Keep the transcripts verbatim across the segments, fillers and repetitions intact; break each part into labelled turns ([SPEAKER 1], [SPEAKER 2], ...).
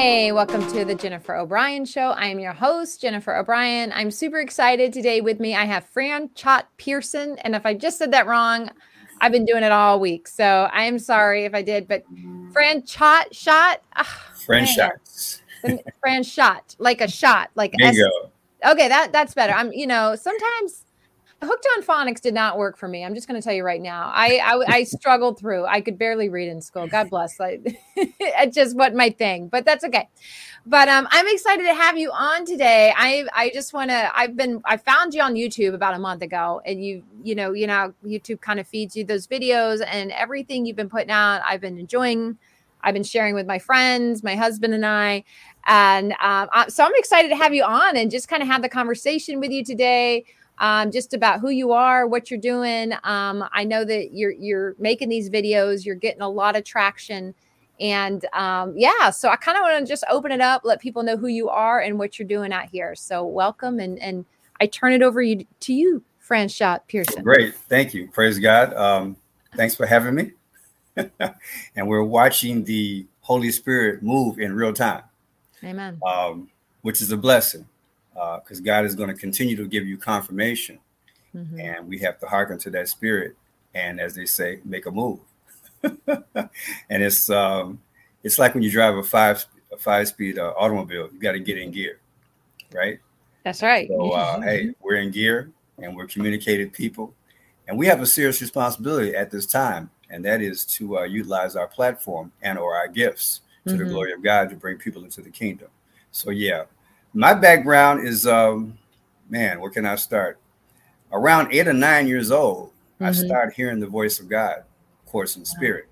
[SPEAKER 1] Hey, welcome to the Jennifer O'Brien Show. I am your host, Jennifer O'Brien. I'm super excited today. With me, I have Fran Chott Pearson. And if I just said that wrong, I've been doing it all week. So I am sorry if I did, but Fran Chott, shot? Oh,
[SPEAKER 2] Fran shots.
[SPEAKER 1] Fran shot, like a shot, like
[SPEAKER 2] Bingo.
[SPEAKER 1] S- okay, that that's better. I'm, you know, sometimes Hooked on Phonics did not work for me. I'm just going to tell you right now. I, I I struggled through. I could barely read in school. God bless. Like, it just wasn't my thing, but that's okay. But um, I'm excited to have you on today. I I just want to. I've been. I found you on YouTube about a month ago, and you you know you know YouTube kind of feeds you those videos and everything you've been putting out. I've been enjoying. I've been sharing with my friends, my husband and I, and um, so I'm excited to have you on and just kind of have the conversation with you today. Um, just about who you are, what you're doing. Um, I know that you're you're making these videos, you're getting a lot of traction, and um, yeah. So I kind of want to just open it up, let people know who you are and what you're doing out here. So welcome, and and I turn it over you to you, Fran Chott Pearson.
[SPEAKER 2] Great, thank you. Praise God. Um, thanks for having me. And we're watching the Holy Spirit move in real time.
[SPEAKER 1] Amen.
[SPEAKER 2] Um, which is a blessing. Because uh, God is going to continue to give you confirmation, mm-hmm. and we have to hearken to that spirit, and as they say, make a move. And it's um, it's like when you drive a five a five speed uh, automobile, you got to get in gear, right?
[SPEAKER 1] That's right.
[SPEAKER 2] So uh, hey, we're in gear, and we're communicated people, and we have a serious responsibility at this time, and that is to uh, utilize our platform and or our gifts to mm-hmm. the glory of God to bring people into the kingdom. So yeah. My background is, um, man, where can I start? Around eight or nine years old, mm-hmm. I started hearing the voice of God, of course, in the spirit.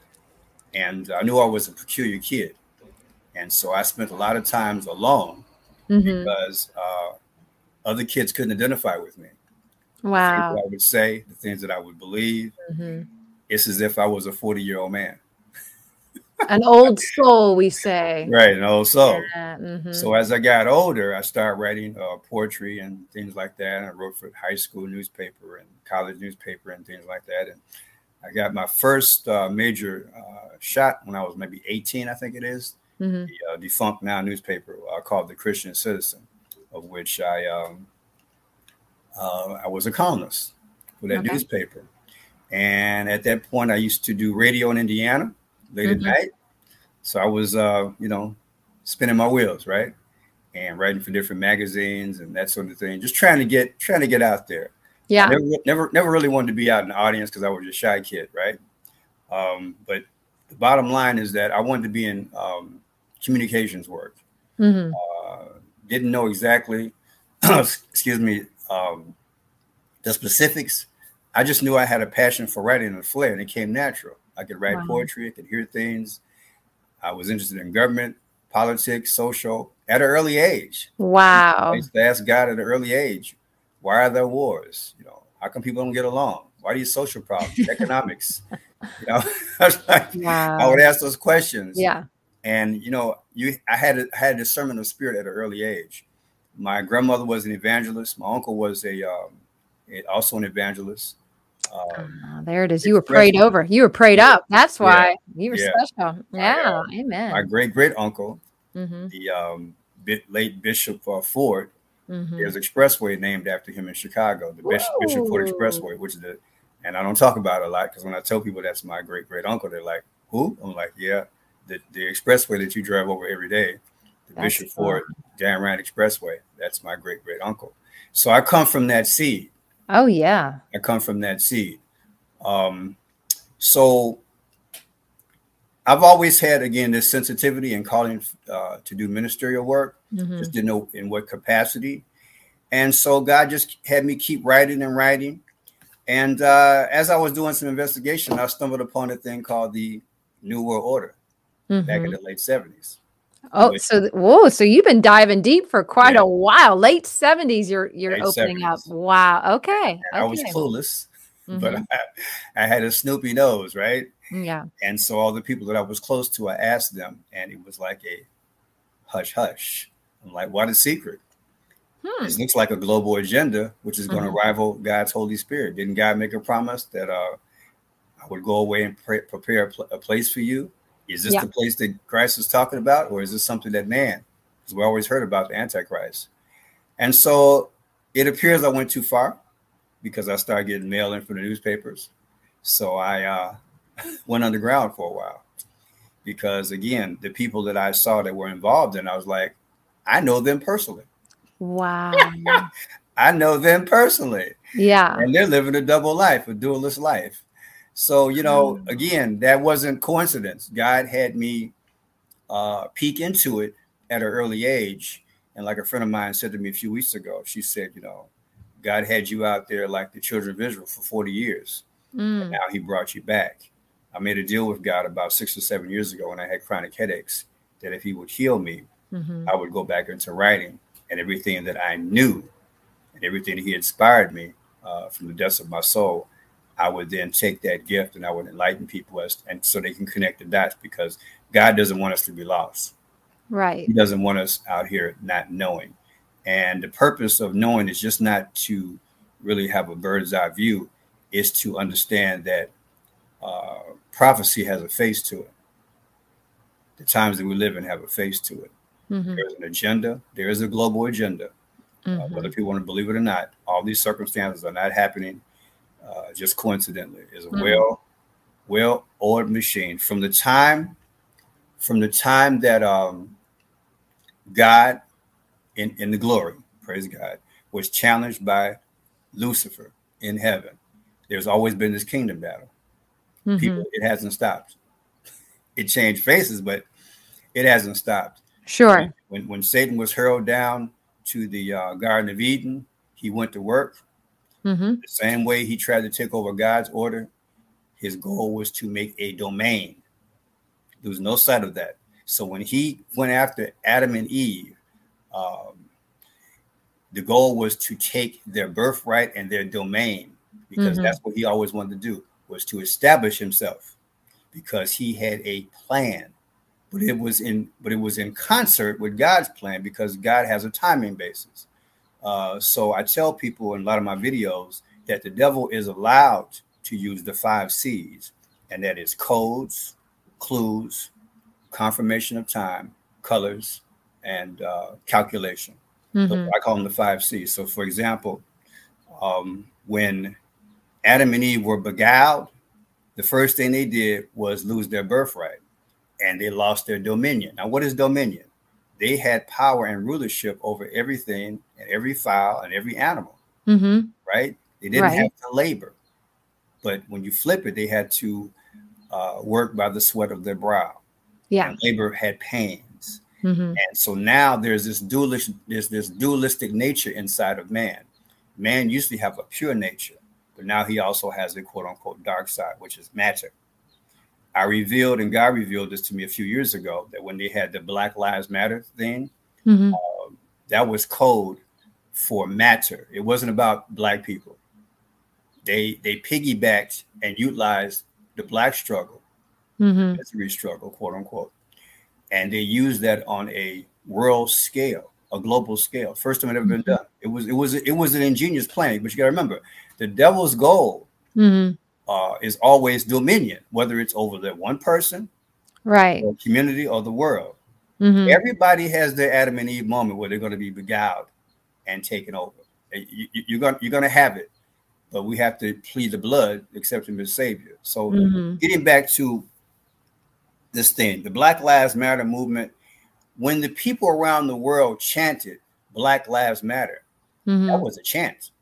[SPEAKER 2] And I knew I was a peculiar kid. And so I spent a lot of times alone mm-hmm. because uh, other kids couldn't identify with me.
[SPEAKER 1] Wow.
[SPEAKER 2] The things that I would say, the things that I would believe, mm-hmm. it's as if I was a forty-year-old man.
[SPEAKER 1] An old soul, we say.
[SPEAKER 2] Right, an old soul.
[SPEAKER 1] Yeah, mm-hmm.
[SPEAKER 2] So as I got older, I started writing uh, poetry and things like that. And I wrote for high school newspaper and college newspaper and things like that. And I got my first uh, major uh, shot when I was maybe eighteen, I think it is. Mm-hmm. The uh, defunct now newspaper uh, called The Christian Citizen, of which I um, uh, I was a columnist for that okay. newspaper. And at that point, I used to do radio in Indiana late mm-hmm. at night. So I was, uh, you know, spinning my wheels, right, and writing for different magazines and that sort of thing. Just trying to get, trying to get out there.
[SPEAKER 1] Yeah.
[SPEAKER 2] I never, never, never really wanted to be out in the audience because I was a shy kid, right. Um, but the bottom line is that I wanted to be in um, communications work. Mm-hmm. Uh, didn't know exactly, excuse me, um, the specifics. I just knew I had a passion for writing and a flair, and it came natural. I could write wow. poetry. I could hear things. I was interested in government, politics, social at an early age.
[SPEAKER 1] Wow.
[SPEAKER 2] I used to ask God at an early age, why are there wars? You know, how come people don't get along? Why are these social problems, economics? You know, I was like, wow. I would ask those questions.
[SPEAKER 1] Yeah.
[SPEAKER 2] And, you know, you, I had a, I had a discernment of spirit at an early age. My grandmother was an evangelist. My uncle was a, um, a also an evangelist.
[SPEAKER 1] Um, oh, there it is. You were prayed over. You were prayed yeah. up. That's why yeah. you were
[SPEAKER 2] yeah.
[SPEAKER 1] special. Yeah. My, uh, Amen.
[SPEAKER 2] My great great uncle, mm-hmm. the um, bit, late Bishop uh, Ford, mm-hmm. there's an expressway named after him in Chicago, the Bishop, Bishop Ford Expressway, which is the, and I don't talk about it a lot because when I tell people that's my great great uncle, they're like, who? I'm like, yeah, the, the expressway that you drive over every day, the that's Bishop cool. Ford Dan Rand Expressway. That's my great great uncle. So I come from that seed.
[SPEAKER 1] Oh, yeah.
[SPEAKER 2] I come from that seed. Um, so I've always had, again, this sensitivity and calling uh, to do ministerial work. Mm-hmm. Just didn't know in what capacity. And so God just had me keep writing and writing. And uh, as I was doing some investigation, I stumbled upon a thing called the New World Order mm-hmm. back in the late seventies.
[SPEAKER 1] Oh, which, so whoa! So you've been diving deep for quite yeah. a while. Late seventies, you're you're late opening seventies. Up. Wow. Okay. okay.
[SPEAKER 2] I was clueless, mm-hmm. but I, I had a Snoopy nose, right?
[SPEAKER 1] Yeah.
[SPEAKER 2] And so all the people that I was close to, I asked them, and it was like a hush hush. I'm like, what is secret? Hmm. This looks like a global agenda, which is going to mm-hmm. rival God's Holy Spirit. Didn't God make a promise that uh, I would go away and pray, prepare a, pl- a place for you? Is this
[SPEAKER 1] Yeah.
[SPEAKER 2] the place that Christ is talking about, or is this something that man? Because we always heard about the Antichrist. And so it appears I went too far because I started getting mail in from the newspapers. So I uh, went underground for a while because, again, the people that I saw that were involved in, I was like, I know them personally.
[SPEAKER 1] Wow.
[SPEAKER 2] I know them personally.
[SPEAKER 1] Yeah.
[SPEAKER 2] And they're living a double life, a dualist life. So, you know,
[SPEAKER 1] Mm.
[SPEAKER 2] again, that wasn't coincidence. God had me uh, peek into it at an early age. And like a friend of mine said to me a few weeks ago, she said, you know, God had you out there like the children of Israel for forty years.
[SPEAKER 1] Mm.
[SPEAKER 2] And now he brought you back. I made a deal with God about six or seven years ago when I had chronic headaches, that if he would heal me,
[SPEAKER 1] Mm-hmm.
[SPEAKER 2] I would go back into writing, and everything that I knew and everything that he inspired me uh, from the depths of my soul, I would then take that gift and I would enlighten people as, and so they can connect the dots, because God doesn't want us to be lost.
[SPEAKER 1] Right.
[SPEAKER 2] He doesn't want us out here not knowing. And the purpose of knowing is just not to really have a bird's eye view, is to understand that uh, prophecy has a face to it. The times that we live in have a face to it.
[SPEAKER 1] Mm-hmm.
[SPEAKER 2] There's an agenda. There is a global agenda.
[SPEAKER 1] Mm-hmm.
[SPEAKER 2] Uh, whether people want to believe it or not, all these circumstances are not happening uh, just coincidentally. It's a
[SPEAKER 1] Mm-hmm.
[SPEAKER 2] well, well-oiled machine. From the time, from the time that um, God, in, in the glory, praise God, was challenged by Lucifer in heaven, there's always been this kingdom battle.
[SPEAKER 1] Mm-hmm.
[SPEAKER 2] People, it hasn't stopped. It changed faces, but it hasn't stopped.
[SPEAKER 1] Sure.
[SPEAKER 2] When when Satan was hurled down to the uh, Garden of Eden, he went to work.
[SPEAKER 1] Mm-hmm.
[SPEAKER 2] The same way he tried to take over God's order, his goal was to make a domain. There was no sight of that. So when he went after Adam and Eve, um, the goal was to take their birthright and their domain, because
[SPEAKER 1] Mm-hmm.
[SPEAKER 2] that's what he always wanted to do, was to establish himself, because he had a plan. But it was in, but it was in concert with God's plan, because God has a timing basis. Uh, so I tell people in a lot of my videos that the devil is allowed to use the five C's, and that is codes, clues, confirmation of time, colors, and uh, calculation.
[SPEAKER 1] Mm-hmm.
[SPEAKER 2] So I call them the five C's. So, for example, um, when Adam and Eve were beguiled, the first thing they did was lose their birthright. And they lost their dominion. Now, what is dominion? They had power and rulership over everything and every fowl and every animal,
[SPEAKER 1] Mm-hmm.
[SPEAKER 2] right? They didn't
[SPEAKER 1] Right.
[SPEAKER 2] have to labor. But when you flip it, they had to uh, work by the sweat of their brow.
[SPEAKER 1] Yeah.
[SPEAKER 2] And labor had pains.
[SPEAKER 1] Mm-hmm.
[SPEAKER 2] And so now there's this dualistic, there's this dualistic nature inside of man. Man used to have a pure nature, but now he also has a quote unquote dark side, which is matter. I revealed, and God revealed this to me a few years ago, that when they had the Black Lives Matter thing,
[SPEAKER 1] Mm-hmm.
[SPEAKER 2] uh, that was code for matter. It wasn't about black people. They they piggybacked and utilized the black struggle,
[SPEAKER 1] Mm-hmm.
[SPEAKER 2] misery struggle, quote unquote, and they used that on a world scale, a global scale. First time it ever been done. It was it was it was an ingenious plan, but you got to remember, the devil's goal
[SPEAKER 1] Mm-hmm.
[SPEAKER 2] Uh, is always dominion, whether it's over that one person,
[SPEAKER 1] Right.
[SPEAKER 2] or community, or the world.
[SPEAKER 1] Mm-hmm.
[SPEAKER 2] Everybody has their Adam and Eve moment where they're going to be beguiled and taken over. You, you, you're going you're going to have it, but we have to plead the blood, accept him as Savior. So,
[SPEAKER 1] Mm-hmm.
[SPEAKER 2] getting back to this thing, the Black Lives Matter movement, when the people around the world chanted Black Lives Matter,
[SPEAKER 1] Mm-hmm.
[SPEAKER 2] that was a chant.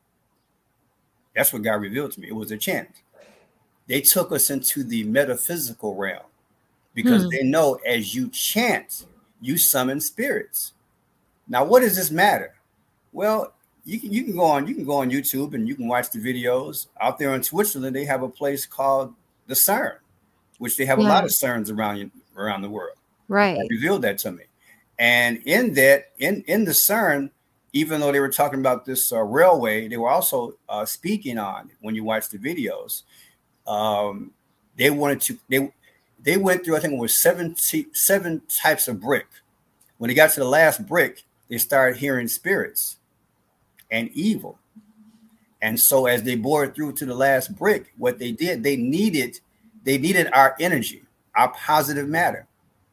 [SPEAKER 2] That's what God revealed to me. It was a chant. They took us into the metaphysical realm, because
[SPEAKER 1] Hmm.
[SPEAKER 2] they know as you chant, you summon spirits. Now, what does this matter? Well, you can you can go on you can go on YouTube and you can watch the videos. Out there in Switzerland, they have a place called the CERN, which they have a lot
[SPEAKER 1] Yeah.
[SPEAKER 2] of CERNs around around the world.
[SPEAKER 1] Right.
[SPEAKER 2] They revealed that to me. And in that, in in the CERN, even though they were talking about this uh, railway, they were also uh, speaking on, when you watch the videos. Um, they wanted to they they went through, I think it was seven seven types of brick. When they got to the last brick, they started hearing spirits and evil. And so as they bored through to the last brick, what they did, they needed they needed our energy, our positive matter.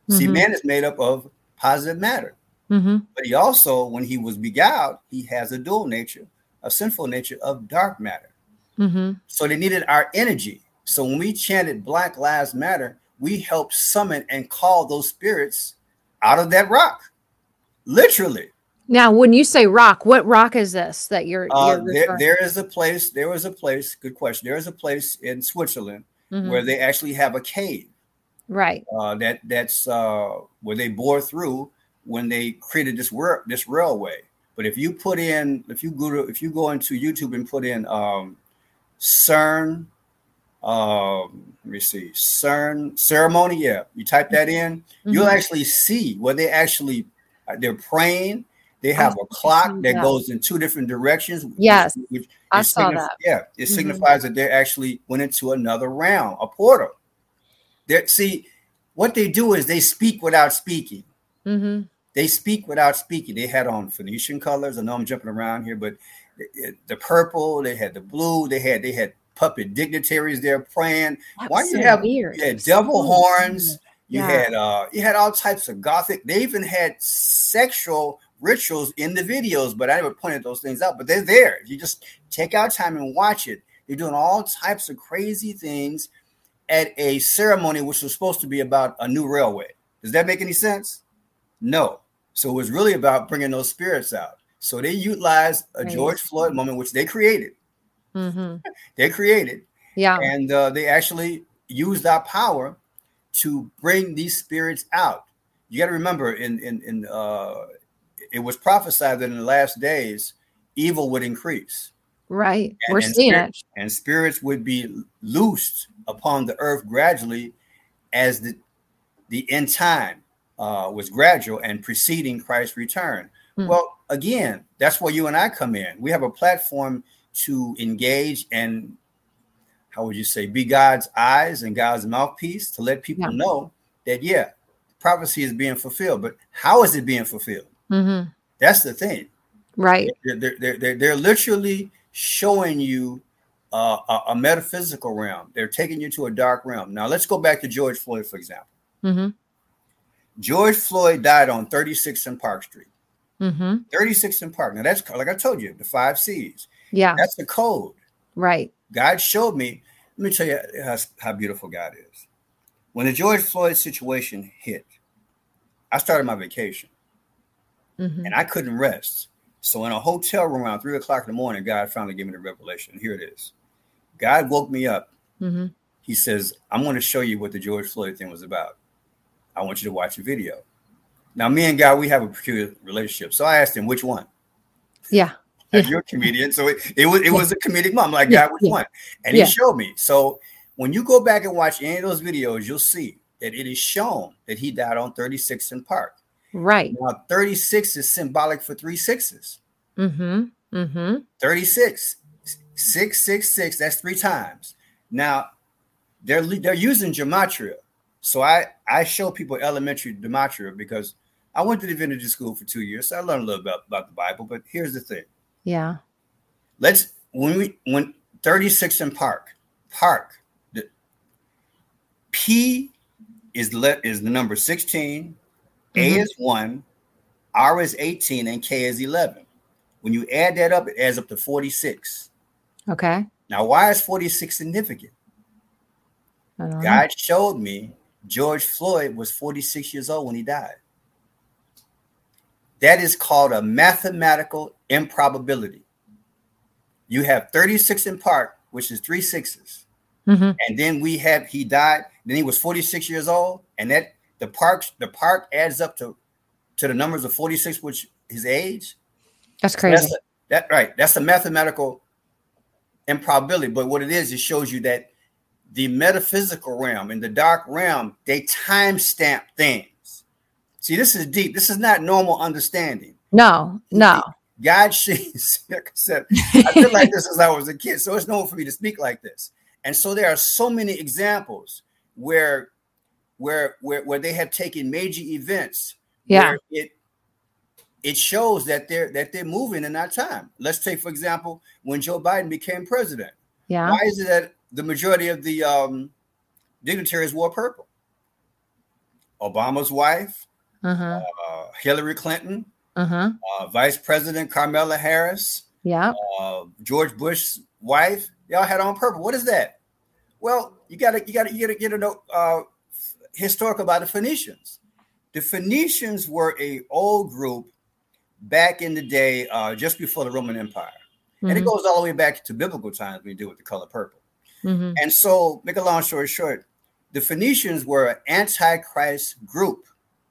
[SPEAKER 2] See,
[SPEAKER 1] Mm-hmm.
[SPEAKER 2] man is made up of positive matter.
[SPEAKER 1] Mm-hmm.
[SPEAKER 2] But he also, when he was beguiled, he has a dual nature, a sinful nature of dark matter.
[SPEAKER 1] Mm-hmm.
[SPEAKER 2] So they needed our energy. So when we chanted Black Lives Matter, we helped summon and call those spirits out of that rock. Literally.
[SPEAKER 1] Now, when you say rock, what rock is this that you're,
[SPEAKER 2] Uh,
[SPEAKER 1] you're
[SPEAKER 2] there, there is a place, there was a place, good question. There is a place in Switzerland
[SPEAKER 1] mm-hmm.
[SPEAKER 2] where they actually have a cave.
[SPEAKER 1] Right.
[SPEAKER 2] Uh, that that's uh, where they bore through when they created this ra- this railway. But if you put in, if you go to, if you go into YouTube and put in um, CERN, um, let me see, CERN ceremony, yeah, you type that in, mm-hmm. you'll actually see where they actually they're praying. They have oh, a clock that yeah. goes in two different directions.
[SPEAKER 1] Yes,
[SPEAKER 2] which, which
[SPEAKER 1] I saw
[SPEAKER 2] signif-
[SPEAKER 1] that.
[SPEAKER 2] Yeah, it mm-hmm. signifies that they actually went into another realm, a portal. They see what they do is they speak without speaking.
[SPEAKER 1] Mm-hmm.
[SPEAKER 2] They speak without speaking. They had on Phoenician colors. I know I'm jumping around here, but the, the purple, they had the blue, they had they had puppet dignitaries there praying. Why do you so have weird. You had devil so horns? You yeah. had uh you had all types of gothic. They even had sexual rituals in the videos, but I never pointed those things out. But they're there. You just take out time and watch it. They're doing all types of crazy things at a ceremony which was supposed to be about a new railway. Does that make any sense? No. So it was really about bringing those spirits out. So they utilized a right. George Floyd moment, which they created.
[SPEAKER 1] Mm-hmm.
[SPEAKER 2] They created.
[SPEAKER 1] Yeah.
[SPEAKER 2] And uh, they actually used our power to bring these spirits out. You got to remember, in in in uh, it was prophesied that in the last days, evil would increase.
[SPEAKER 1] Right.
[SPEAKER 2] And,
[SPEAKER 1] We're
[SPEAKER 2] and
[SPEAKER 1] seeing
[SPEAKER 2] spirits,
[SPEAKER 1] it.
[SPEAKER 2] And spirits would be loosed upon the earth gradually as the, the end time uh, was gradual and preceding Christ's return. Mm. Well, again, that's where you and I come in. We have a platform to engage and, how would you say, be God's eyes and God's mouthpiece to let people yeah. know that, yeah, prophecy is being fulfilled. But how is it being fulfilled?
[SPEAKER 1] Mm-hmm.
[SPEAKER 2] That's the thing.
[SPEAKER 1] Right.
[SPEAKER 2] They're, they're, they're, they're literally showing you uh, a, a metaphysical realm. They're taking you to a dark realm. Now, let's go back to George Floyd, for example.
[SPEAKER 1] Mm-hmm.
[SPEAKER 2] George Floyd died on thirty-sixth and Park Street.
[SPEAKER 1] Mm-hmm.
[SPEAKER 2] thirty-sixth and Park. Now, that's, like I told you, the five C's.
[SPEAKER 1] Yeah.
[SPEAKER 2] That's the code.
[SPEAKER 1] Right.
[SPEAKER 2] God showed me. Let me tell you how, how beautiful God is. When the George Floyd situation hit, I started my vacation. Mm-hmm. And I couldn't rest. So in a hotel room around three o'clock in the morning, God finally gave me the revelation. Here it is. God woke me up.
[SPEAKER 1] Mm-hmm.
[SPEAKER 2] He says, I'm going to show you what the George Floyd thing was about. I want you to watch a video. Now, me and God, we have a peculiar relationship. So I asked him, which one?
[SPEAKER 1] Yeah.
[SPEAKER 2] yeah.
[SPEAKER 1] yeah.
[SPEAKER 2] You're a comedian. So it, it was it was a comedic moment. I'm like, God, which yeah. one? And yeah. he showed me. So when you go back and watch any of those videos, you'll see that it is shown that he died on thirty-sixth and Park.
[SPEAKER 1] Right.
[SPEAKER 2] Now, thirty-six is symbolic for three sixes.
[SPEAKER 1] Mm-hmm. Mm-hmm.
[SPEAKER 2] thirty-six. Six, six, six. That's three times. Now, they're they're using gematria. So I, I show people elementary gematria because I went to divinity school for two years. So I learned a little bit about, about the Bible. But here's the thing.
[SPEAKER 1] Yeah.
[SPEAKER 2] Let's when we when thirty-six in Park, Park, the P is le, is the number sixteen. A is one, R is eighteen, and K is eleven. When you add that up, it adds up to forty-six.
[SPEAKER 1] Okay.
[SPEAKER 2] Now, why is forty-six significant? God know. showed me George Floyd was forty-six years old when he died. That is called a mathematical improbability. You have thirty-six in Park, which is three sixes.
[SPEAKER 1] Mm-hmm.
[SPEAKER 2] And then we have, he died, then he was forty-six years old, and that The park, the park adds up to, to the numbers of forty-six, which his age.
[SPEAKER 1] That's crazy.
[SPEAKER 2] So that's a, that right. That's a mathematical improbability. But what it is, it shows you that the metaphysical realm and the dark realm, they timestamp things. See, this is deep. This is not normal understanding.
[SPEAKER 1] No, no.
[SPEAKER 2] God, she's like I said, I feel like this since I was a kid, so it's normal for me to speak like this. And so there are so many examples where. Where, where where they have taken major events,
[SPEAKER 1] yeah,
[SPEAKER 2] where it it shows that they're that they're moving in our time. Let's take, for example, when Joe Biden became president.
[SPEAKER 1] Yeah,
[SPEAKER 2] why is it that the majority of the um, dignitaries wore purple? Obama's wife,
[SPEAKER 1] Uh-huh.
[SPEAKER 2] uh, Hillary Clinton,
[SPEAKER 1] Uh-huh.
[SPEAKER 2] uh, Vice President Kamala Harris,
[SPEAKER 1] Yeah.
[SPEAKER 2] uh, George Bush's wife. Y'all had on purple. What is that? Well, you gotta, you gotta, you gotta get to know uh, historical about the Phoenicians. The Phoenicians were a old group back in the day, uh, just before the Roman Empire. Mm-hmm. And it goes all the way back to biblical times when you deal with the color purple. Mm-hmm. And so, make a long story short, the Phoenicians were an antichrist group.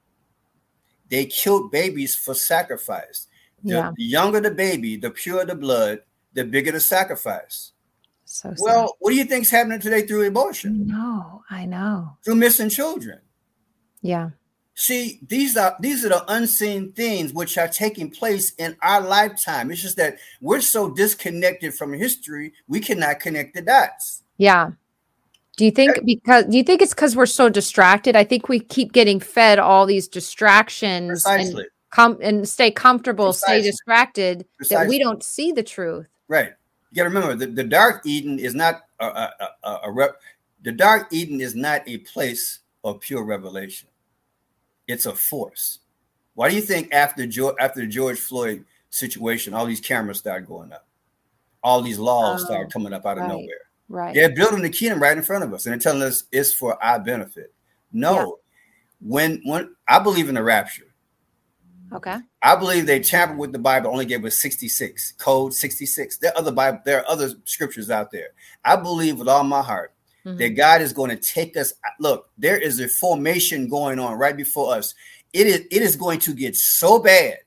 [SPEAKER 2] They killed babies for sacrifice. The, yeah. the younger the baby, the purer the blood, the bigger the sacrifice. So well, sad. What do you think's happening today through abortion?
[SPEAKER 1] No, I know.
[SPEAKER 2] Through missing children.
[SPEAKER 1] Yeah.
[SPEAKER 2] See, these are these are the unseen things which are taking place in our lifetime. It's just that we're so disconnected from history, we cannot connect the dots.
[SPEAKER 1] Yeah. Do you think because do you think it's because we're so distracted? I think we keep getting fed all these distractions.
[SPEAKER 2] Precisely.
[SPEAKER 1] and come and stay comfortable,
[SPEAKER 2] Precisely.
[SPEAKER 1] stay distracted,
[SPEAKER 2] Precisely.
[SPEAKER 1] that we don't see the truth.
[SPEAKER 2] Right. You got to remember the, the Dark Eden is not a, a, a, a rep. The Dark Eden is not a place of pure revelation. It's a force. Why do you think after George, after the George Floyd situation, all these cameras started going up? All these laws oh, started coming up out of
[SPEAKER 1] right,
[SPEAKER 2] nowhere.
[SPEAKER 1] Right.
[SPEAKER 2] They're building the kingdom right in front of us, and they're telling us it's for our benefit. No, yeah. when when I believe in the rapture.
[SPEAKER 1] Okay.
[SPEAKER 2] I believe they tampered with the Bible, only gave us sixty-six, code sixty-six. There are other Bible, there are other scriptures out there. I believe with all my heart mm-hmm. that God is going to take us. Look, there is a formation going on right before us. It is it is going to get so bad.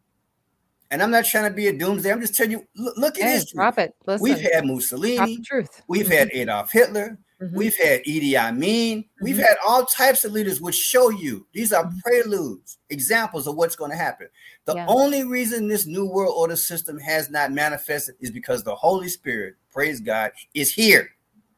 [SPEAKER 2] And I'm not trying to be a doomsday. I'm just telling you, look, look at
[SPEAKER 1] hey,
[SPEAKER 2] history.
[SPEAKER 1] Drop it. Listen.
[SPEAKER 2] We've had Mussolini.
[SPEAKER 1] Truth.
[SPEAKER 2] We've
[SPEAKER 1] mm-hmm.
[SPEAKER 2] had Adolf Hitler. Mm-hmm. We've had Idi Amin. Mm-hmm. We've had all types of leaders which show you these are mm-hmm. preludes, examples of what's going to happen. The yeah. only reason this new world order system has not manifested is because the Holy Spirit, praise God, is here.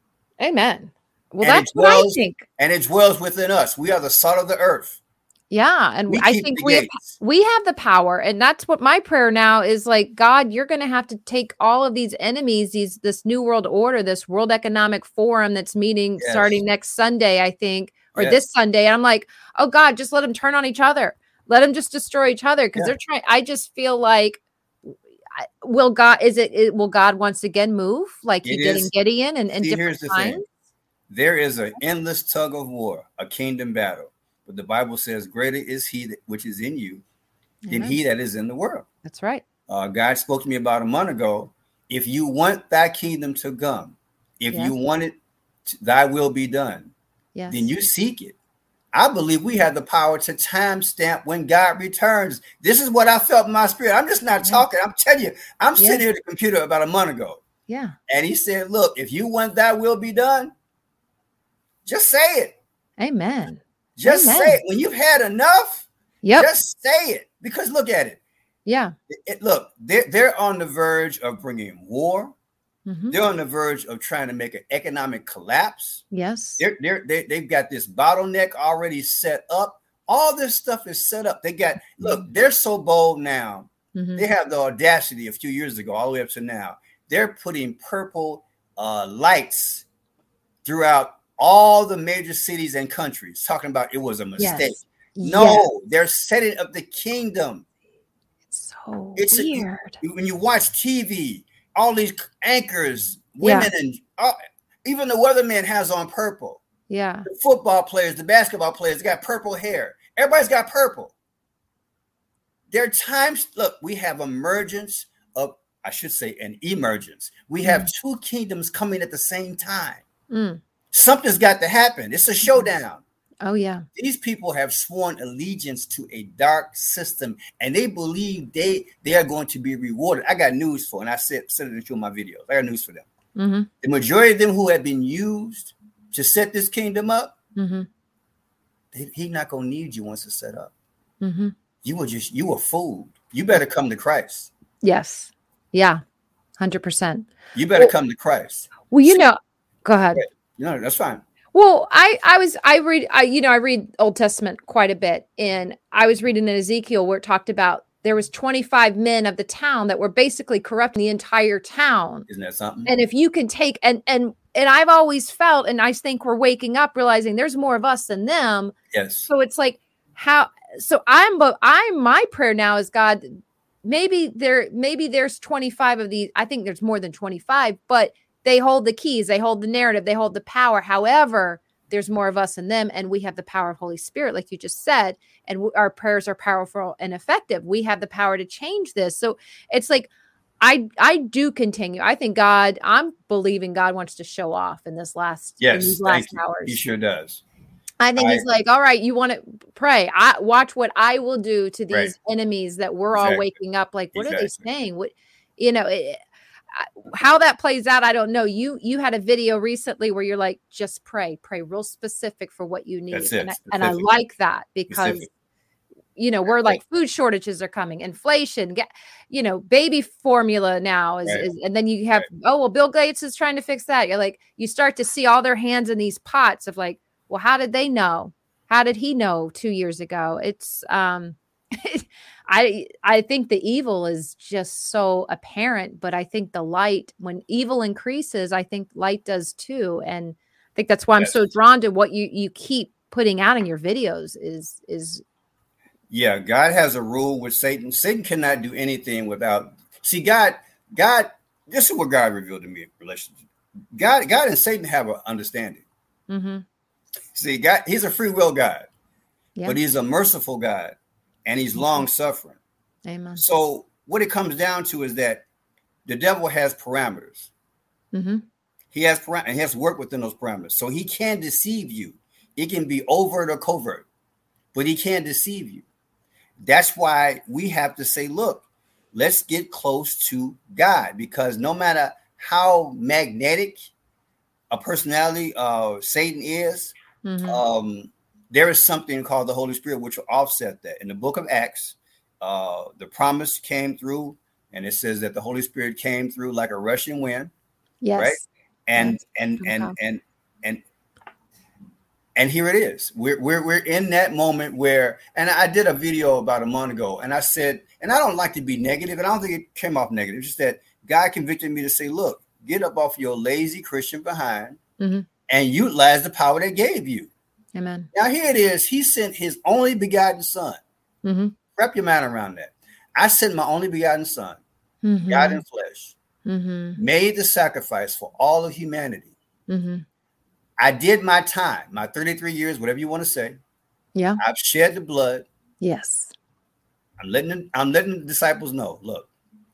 [SPEAKER 1] Amen. Well,
[SPEAKER 2] and
[SPEAKER 1] that's dwells, what I think.
[SPEAKER 2] And it dwells within us. We are the salt of the earth.
[SPEAKER 1] Yeah. And
[SPEAKER 2] we
[SPEAKER 1] I think we have, we have the power. And that's what my prayer now is like, God, you're going to have to take all of these enemies, these, this new world order, this World Economic Forum that's meeting yes. starting next Sunday, I think, or yes. this Sunday. And I'm like, oh God, just let them turn on each other. Let them just destroy each other. Cause yeah. they're trying, I just feel like, will God, is it, it will God once again move like he it did is. in Gideon and, and
[SPEAKER 2] See,
[SPEAKER 1] different
[SPEAKER 2] here's the
[SPEAKER 1] times?
[SPEAKER 2] Thing. There is an endless tug of war, a kingdom battle. But the Bible says, greater is he that, which is in you than Amen. he that is in the world.
[SPEAKER 1] That's right.
[SPEAKER 2] Uh, God spoke to me about a month ago. If you want thy kingdom to come, if yes. you want it, to, thy will be done, yes. then you seek it. I believe we have the power to timestamp when God returns. This is what I felt in my spirit. I'm just not yeah. talking. I'm telling you, I'm yeah. sitting here at the computer about a month ago.
[SPEAKER 1] Yeah.
[SPEAKER 2] And he said, look, if you want thy will be done, just say it.
[SPEAKER 1] Amen.
[SPEAKER 2] Just
[SPEAKER 1] Amen.
[SPEAKER 2] say it. When you've had enough,
[SPEAKER 1] yep.
[SPEAKER 2] just say it. Because look at it.
[SPEAKER 1] Yeah.
[SPEAKER 2] It, it, look, they're, they're on the verge of bringing war. Mm-hmm. They're on the verge of trying to make an economic collapse.
[SPEAKER 1] Yes.
[SPEAKER 2] They're, they're, they, they've got this bottleneck already set up. All this stuff is set up. They got, look, they're so bold now. Mm-hmm. They have the audacity a few years ago, all the way up to now. They're putting purple uh, lights throughout all the major cities and countries, talking about it was a mistake. Yes. No, yes. they're setting up the kingdom.
[SPEAKER 1] It's so
[SPEAKER 2] it's
[SPEAKER 1] weird.
[SPEAKER 2] A, when you watch T V, all these anchors, women, yeah. and uh, even the weatherman has on purple.
[SPEAKER 1] Yeah.
[SPEAKER 2] The football players, the basketball players got purple hair. Everybody's got purple. There are times, look, we have emergence of, I should say, an emergence. We have mm. two kingdoms coming at the same time. Mm. Something's got to happen. It's a showdown.
[SPEAKER 1] Oh, yeah.
[SPEAKER 2] These people have sworn allegiance to a dark system, and they believe they, they are going to be rewarded. I got news for, and I said, said it in two of my videos. I got news for them. Mm-hmm. The majority of them who have been used to set this kingdom up, mm-hmm. they, he's not going to need you once it's set up. Mm-hmm. You were just, you were fooled. You better come to Christ.
[SPEAKER 1] Yes. Yeah. one hundred percent.
[SPEAKER 2] You better well, come to Christ.
[SPEAKER 1] Well, you know, go ahead.
[SPEAKER 2] No, that's fine.
[SPEAKER 1] Well, I, I was, I read, I, you know, I read Old Testament quite a bit, and I was reading in Ezekiel where it talked about there was twenty-five men of the town that were basically corrupting the entire town.
[SPEAKER 2] Isn't that something?
[SPEAKER 1] And if you can take, and, and and I've always felt, and I think we're waking up realizing there's more of us than them.
[SPEAKER 2] Yes.
[SPEAKER 1] So it's like how, so I'm, but I'm, my prayer now is, God, maybe there, maybe there's twenty-five of these. I think there's more than twenty-five, but they hold the keys, they hold the narrative, they hold the power. However, there's more of us than them, and we have the power of Holy Spirit, like you just said, and w- our prayers are powerful and effective. We have the power to change this. So it's like, I I do continue. I think God, I'm believing God wants to show off in this last,
[SPEAKER 2] Yes,
[SPEAKER 1] in these last
[SPEAKER 2] thank you.
[SPEAKER 1] hours.
[SPEAKER 2] He sure does.
[SPEAKER 1] I think
[SPEAKER 2] I,
[SPEAKER 1] he's like, all right, you want to pray. I watch what I will do to these
[SPEAKER 2] right.
[SPEAKER 1] enemies that we're
[SPEAKER 2] Exactly.
[SPEAKER 1] all waking up. Like, what
[SPEAKER 2] exactly.
[SPEAKER 1] are they saying? What, you know, it, how that plays out, I don't know. You you had a video recently where you're like, just pray, pray real specific for what you need.
[SPEAKER 2] That's it.
[SPEAKER 1] And, I, and I like that because,
[SPEAKER 2] Specific.
[SPEAKER 1] you know, we're like, food shortages are coming, inflation, get, you know, baby formula now is,
[SPEAKER 2] Right.
[SPEAKER 1] is and then you have,
[SPEAKER 2] right.
[SPEAKER 1] oh, well, Bill Gates is trying to fix that. You're like, you start to see all their hands in these pots of like, well, how did they know? How did he know two years ago? It's, um, I I think the evil is just so apparent, but I think the light, when evil increases, I think light does too. And I think that's why I'm
[SPEAKER 2] yes.
[SPEAKER 1] so drawn to what you, you keep putting out in your videos is, is.
[SPEAKER 2] Yeah. God has a rule with Satan. Satan cannot do anything without, see, God, God, this is what God revealed to me in relationship. God, God and Satan have an understanding.
[SPEAKER 1] Mm-hmm.
[SPEAKER 2] See, God, he's a free will God,
[SPEAKER 1] Yeah.
[SPEAKER 2] but he's a merciful God. And he's long suffering.
[SPEAKER 1] Amen.
[SPEAKER 2] So what it comes down to is that the devil has parameters.
[SPEAKER 1] Mm-hmm.
[SPEAKER 2] He has param- and he has to work within those parameters. So he can deceive you. It can be overt or covert, but he can deceive you. That's why we have to say, look, let's get close to God, because no matter how magnetic a personality uh, Satan is,
[SPEAKER 1] Mm-hmm.
[SPEAKER 2] um, there is something called the Holy Spirit, which will offset that. In the book of Acts, uh, the promise came through, and it says that the Holy Spirit came through like a rushing wind.
[SPEAKER 1] Yes.
[SPEAKER 2] Right. And,
[SPEAKER 1] yes.
[SPEAKER 2] and, and,
[SPEAKER 1] Okay.
[SPEAKER 2] and, and, and here it is. We're, we're, we're in that moment where, and I did a video about a month ago, and I said, and I don't like to be negative, and I don't think it came off negative. It's just that God convicted me to say, look, get up off your lazy Christian behind
[SPEAKER 1] Mm-hmm.
[SPEAKER 2] and utilize the power that gave you.
[SPEAKER 1] Amen.
[SPEAKER 2] Now, here it is. He sent his only begotten son.
[SPEAKER 1] Mm-hmm.
[SPEAKER 2] Wrap your mind around that. I sent my only begotten son,
[SPEAKER 1] Mm-hmm.
[SPEAKER 2] God in flesh,
[SPEAKER 1] Mm-hmm.
[SPEAKER 2] made the sacrifice for all of humanity.
[SPEAKER 1] Mm-hmm.
[SPEAKER 2] I did my time, my thirty-three years, whatever you want to say.
[SPEAKER 1] Yeah.
[SPEAKER 2] I've shed the blood.
[SPEAKER 1] Yes.
[SPEAKER 2] I'm letting them, I'm letting the disciples know, look,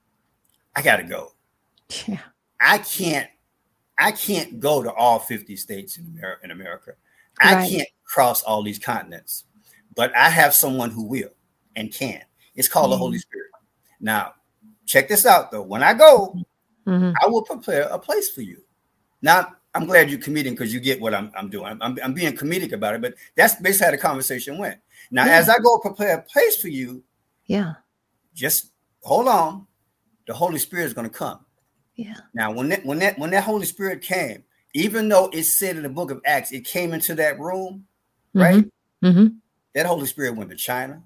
[SPEAKER 2] I got to go.
[SPEAKER 1] Yeah.
[SPEAKER 2] I can't, I can't go to all fifty states in America. In America. I
[SPEAKER 1] Right.
[SPEAKER 2] can't cross all these continents, but I have someone who will and can. It's called the Holy Spirit. Now, check this out, though. When I go,
[SPEAKER 1] Mm-hmm.
[SPEAKER 2] I will prepare a place for you. Now, I'm glad you're comedic because you get what I'm, I'm doing. I'm, I'm, I'm being comedic about it, but that's basically how the conversation went. Now,
[SPEAKER 1] Yeah.
[SPEAKER 2] as I go prepare a place for you,
[SPEAKER 1] Yeah.
[SPEAKER 2] just hold on. The Holy Spirit is going to come.
[SPEAKER 1] Yeah.
[SPEAKER 2] Now, when that, when that, when that Holy Spirit came, even though it said in the book of Acts, it came into that room, right?
[SPEAKER 1] Mm-hmm.
[SPEAKER 2] That Holy Spirit went to China.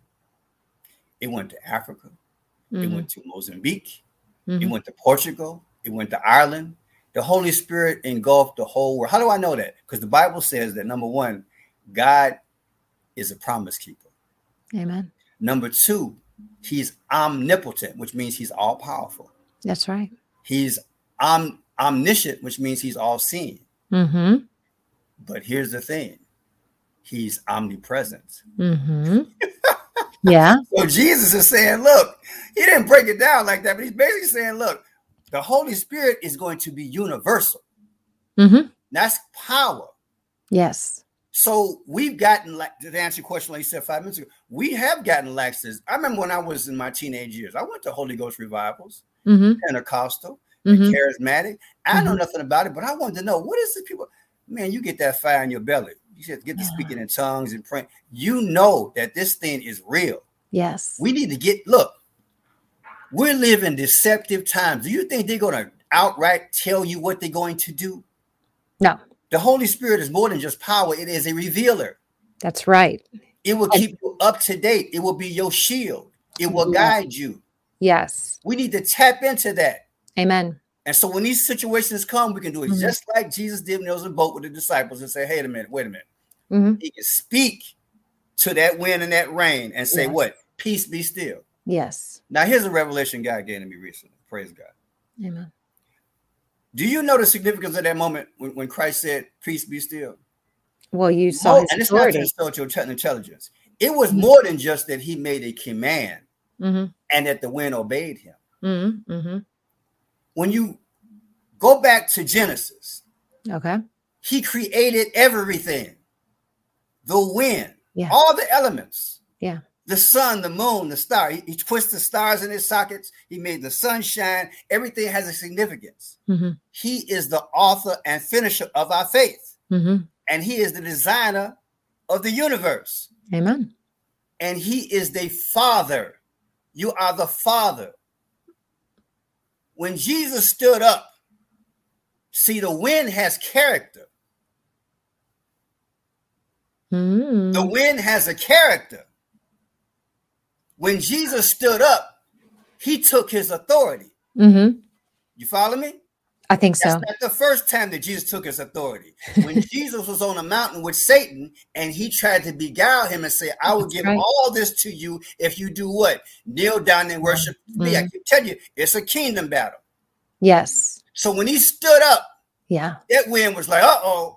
[SPEAKER 2] It went to Africa.
[SPEAKER 1] Mm-hmm.
[SPEAKER 2] It went to Mozambique.
[SPEAKER 1] Mm-hmm.
[SPEAKER 2] It went to Portugal. It went to Ireland. The Holy Spirit engulfed the whole world. How do I know that? Because the Bible says that, number one, God is a promise keeper.
[SPEAKER 1] Amen.
[SPEAKER 2] Number two, he's omnipotent, which means he's all powerful.
[SPEAKER 1] That's right.
[SPEAKER 2] He's om- omniscient, which means he's all seeing.
[SPEAKER 1] Mm-hmm.
[SPEAKER 2] But here's the thing. He's omnipresent.
[SPEAKER 1] Mm-hmm. Yeah.
[SPEAKER 2] So Jesus is saying, look, he didn't break it down like that, but he's basically saying, look, the Holy Spirit is going to be universal.
[SPEAKER 1] Mm-hmm.
[SPEAKER 2] That's power.
[SPEAKER 1] Yes.
[SPEAKER 2] So we've gotten, like, to answer your question, like you said five minutes ago, we have gotten laxes. I remember when I was in my teenage years, I went to Holy Ghost revivals,
[SPEAKER 1] Mm-hmm.
[SPEAKER 2] Pentecostal,
[SPEAKER 1] Mm-hmm.
[SPEAKER 2] charismatic. I know
[SPEAKER 1] Mhm.
[SPEAKER 2] nothing about it, but I wanted to know, what is the people? Man, you get that fire in your belly. You should get to
[SPEAKER 1] Yeah.
[SPEAKER 2] speaking in tongues and praying. You know that this thing is real.
[SPEAKER 1] Yes.
[SPEAKER 2] We need to get, look, we're living deceptive times. Do you think they're going to outright tell you what they're going to do?
[SPEAKER 1] No,
[SPEAKER 2] The Holy Spirit is more than just power. It is a revealer.
[SPEAKER 1] that's right.
[SPEAKER 2] It will keep you up to date. It will be your shield. It will
[SPEAKER 1] Yeah.
[SPEAKER 2] guide you.
[SPEAKER 1] Yes.
[SPEAKER 2] We need to tap into that.
[SPEAKER 1] Amen.
[SPEAKER 2] And so when these situations come, we can do it mm-hmm. just like Jesus did when he was in a boat with the disciples and say, hey, a minute, wait a minute. Mm-hmm. He can speak to that wind and that rain and say, yes. what? Peace, be still.
[SPEAKER 1] Yes.
[SPEAKER 2] Now, here's a revelation God gave to me recently. Praise God.
[SPEAKER 1] Amen.
[SPEAKER 2] Do you know the significance of that moment when, when Christ said, peace, be still?
[SPEAKER 1] Well, you saw oh, his
[SPEAKER 2] and it's
[SPEAKER 1] authority.
[SPEAKER 2] Not just your intelligence. It was mm-hmm. more than just that he made a command mm-hmm. and that the wind obeyed him.
[SPEAKER 1] Mm-hmm. Mm-hmm.
[SPEAKER 2] When you go back to Genesis,
[SPEAKER 1] okay,
[SPEAKER 2] he created everything. The wind,
[SPEAKER 1] yeah.
[SPEAKER 2] all the elements,
[SPEAKER 1] yeah,
[SPEAKER 2] the sun, the moon, the star. He, he twists the stars in his sockets. He made the sun shine. Everything has a significance.
[SPEAKER 1] Mm-hmm.
[SPEAKER 2] He is the author and finisher of our faith.
[SPEAKER 1] Mm-hmm.
[SPEAKER 2] And he is the designer of the universe.
[SPEAKER 1] Amen.
[SPEAKER 2] And he is the father. You are the father. When Jesus stood up, see, the wind has character.
[SPEAKER 1] Mm.
[SPEAKER 2] The wind has a character. When Jesus stood up, he took his authority.
[SPEAKER 1] Mm-hmm.
[SPEAKER 2] You follow me?
[SPEAKER 1] I think so.
[SPEAKER 2] That's not the first time that Jesus took his authority. When Jesus was on a mountain with Satan and he tried to beguile him and say, I will That's give right. all this to you if you do what? Kneel down and worship mm-hmm. me. I can tell you, it's a kingdom battle.
[SPEAKER 1] Yes.
[SPEAKER 2] So when he stood up,
[SPEAKER 1] yeah,
[SPEAKER 2] that wind was like, uh-oh.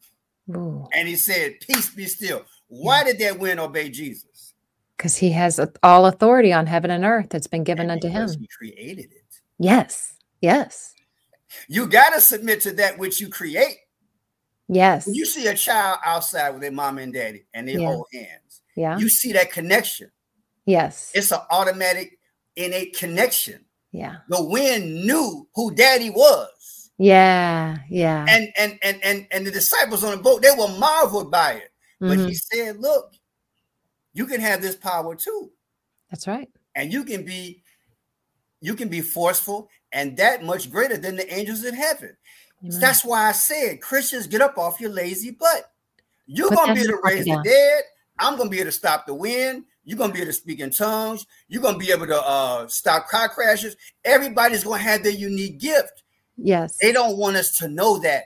[SPEAKER 1] Ooh.
[SPEAKER 2] And he said, peace, be still. Why yeah. did that wind obey Jesus?
[SPEAKER 1] Because he has all authority on heaven and earth that's been given
[SPEAKER 2] and
[SPEAKER 1] unto him.
[SPEAKER 2] He created it.
[SPEAKER 1] Yes. Yes.
[SPEAKER 2] You got to submit to that which you create.
[SPEAKER 1] Yes.
[SPEAKER 2] When you see a child outside with their mom and daddy and they
[SPEAKER 1] yeah.
[SPEAKER 2] hold hands,
[SPEAKER 1] yeah.
[SPEAKER 2] you see that connection.
[SPEAKER 1] Yes.
[SPEAKER 2] It's an automatic, innate connection.
[SPEAKER 1] Yeah.
[SPEAKER 2] The wind knew who daddy was.
[SPEAKER 1] Yeah. Yeah.
[SPEAKER 2] And and and and, and the disciples on the boat, they were marveled by it. But mm-hmm. he said, look, you can have this power too.
[SPEAKER 1] That's right.
[SPEAKER 2] And you can be, you can be forceful and that much greater than the angels in heaven. So that's why I said, Christians, get up off your lazy butt. You're going to be able to raise the dead. I'm going to be able to stop the wind. You're going to be able to speak in tongues. You're going to be able to uh, stop car crashes. Everybody's going to have their unique gift.
[SPEAKER 1] Yes.
[SPEAKER 2] They don't want us to know that.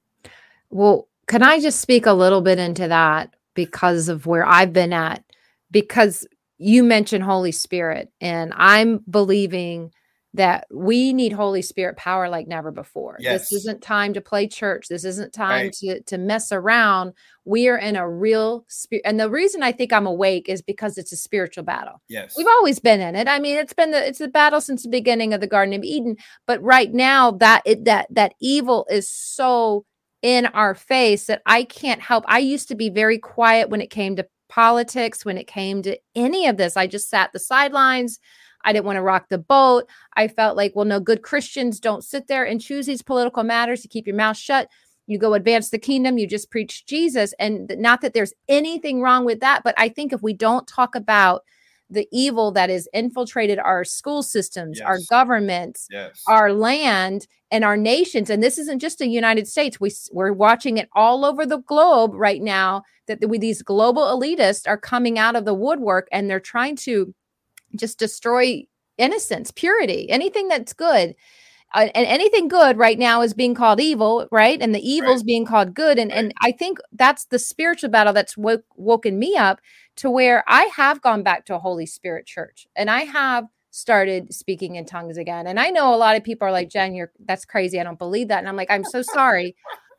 [SPEAKER 1] Well, can I just speak a little bit into that because of where I've been at? Because you mentioned Holy Spirit, and I'm believing that we need Holy Spirit power like never before.
[SPEAKER 2] Yes.
[SPEAKER 1] This isn't time to play church. This isn't time
[SPEAKER 2] right.
[SPEAKER 1] to, to mess around. We are in a real spirit. And the reason I think I'm awake is because it's a spiritual battle.
[SPEAKER 2] Yes.
[SPEAKER 1] We've always been in it. I mean, it's been the, it's a battle since the beginning of the Garden of Eden. But right now that it, that, that evil is so in our face that I can't help. I used to be very quiet when it came to politics, when it came to any of this. I just sat the sidelines. I didn't want to rock the boat. I felt like, well, no, good Christians don't sit there and choose these political matters. You keep your mouth shut. You go advance the kingdom. You just preach Jesus. And not that there's anything wrong with that. But I think if we don't talk about the evil that has infiltrated our school systems,
[SPEAKER 2] yes.
[SPEAKER 1] our governments,
[SPEAKER 2] yes.
[SPEAKER 1] our land, and our nations, and this isn't just the United States. We, we're watching it all over the globe right now, that the, these global elitists are coming out of the woodwork and they're trying to just destroy innocence, purity, anything that's good. Uh, and anything good right now is being called evil, right? And the evil is right. being called good. And, right. and I think that's the spiritual battle that's woke, woken me up to where I have gone back to a Holy Spirit church and I have started speaking in tongues again. And I know a lot of people are like, Jen, you're that's crazy. I don't believe that. And I'm like, I'm so sorry.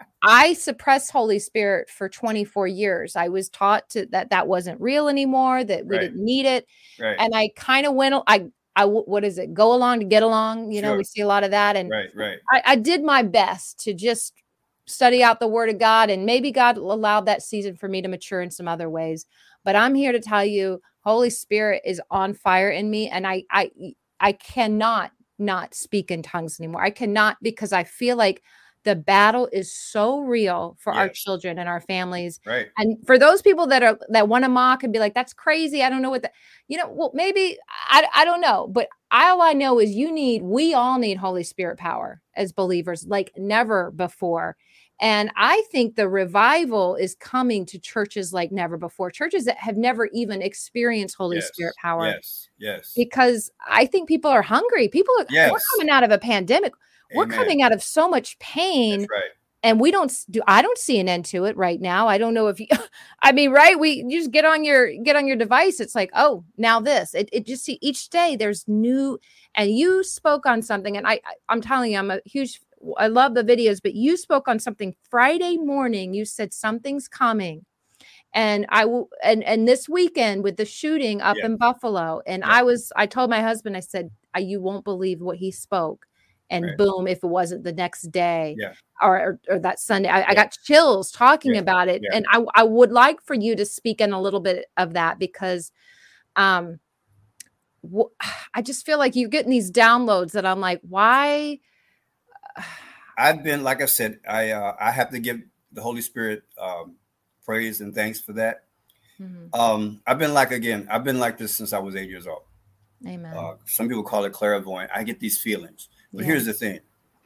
[SPEAKER 1] I suppressed Holy Spirit for twenty-four years. I was taught to that that wasn't real anymore, that we
[SPEAKER 2] right.
[SPEAKER 1] didn't need it.
[SPEAKER 2] Right.
[SPEAKER 1] And I kind of went, I, I, what is it? Go along to get along. You know,
[SPEAKER 2] sure.
[SPEAKER 1] we see a lot of that. And
[SPEAKER 2] right, right.
[SPEAKER 1] I, I did my best to just study out the word of God. And maybe God allowed that season for me to mature in some other ways. But I'm here to tell you, Holy Spirit is on fire in me. And I, I, I cannot not speak in tongues anymore. I cannot, because I feel like the battle is so real for yes. our children and our families.
[SPEAKER 2] Right.
[SPEAKER 1] And for those people that are, that want to mock and be like, that's crazy. I don't know what that, you know, well, maybe I, I don't know, but all I know is you need, we all need Holy Spirit power as believers like never before. And I think the revival is coming to churches like never before, churches that have never even experienced Holy
[SPEAKER 2] yes.
[SPEAKER 1] Spirit power.
[SPEAKER 2] Yes. Yes.
[SPEAKER 1] Because I think people are hungry. People are
[SPEAKER 2] yes.
[SPEAKER 1] we're coming out of a pandemic. we're
[SPEAKER 2] Amen.
[SPEAKER 1] coming out of so much pain.
[SPEAKER 2] That's right.
[SPEAKER 1] And we don't do, I don't see an end to it right now. I don't know if you, I mean, right. We you just get on your, get on your device. It's like, oh, now this, it, it just see each day there's new, and you spoke on something. And I, I I'm telling you, I'm a huge, I love the videos, but you spoke on something Friday morning. You said something's coming. And I will, and, and this weekend with the shooting up
[SPEAKER 2] Yeah.
[SPEAKER 1] in Buffalo. And
[SPEAKER 2] Yeah.
[SPEAKER 1] I was, I told my husband, I said, I, you won't believe what he spoke. And
[SPEAKER 2] Right.
[SPEAKER 1] boom, if it wasn't the next day
[SPEAKER 2] Yeah.
[SPEAKER 1] or, or, or that Sunday, I,
[SPEAKER 2] Yeah.
[SPEAKER 1] I got chills talking
[SPEAKER 2] Yeah.
[SPEAKER 1] about it.
[SPEAKER 2] Yeah.
[SPEAKER 1] And I, I would like for you to speak in a little bit of that, because um, wh- I just feel like you're getting these downloads that I'm like, why?
[SPEAKER 2] I've been, like I said, I uh, I have to give the Holy Spirit um, praise and thanks for that.
[SPEAKER 1] Mhm.
[SPEAKER 2] Um, I've been like, again, I've been like this since I was eight years old.
[SPEAKER 1] Amen.
[SPEAKER 2] Uh, some people call it clairvoyant. I get these feelings. But
[SPEAKER 1] Yeah.
[SPEAKER 2] here's the thing.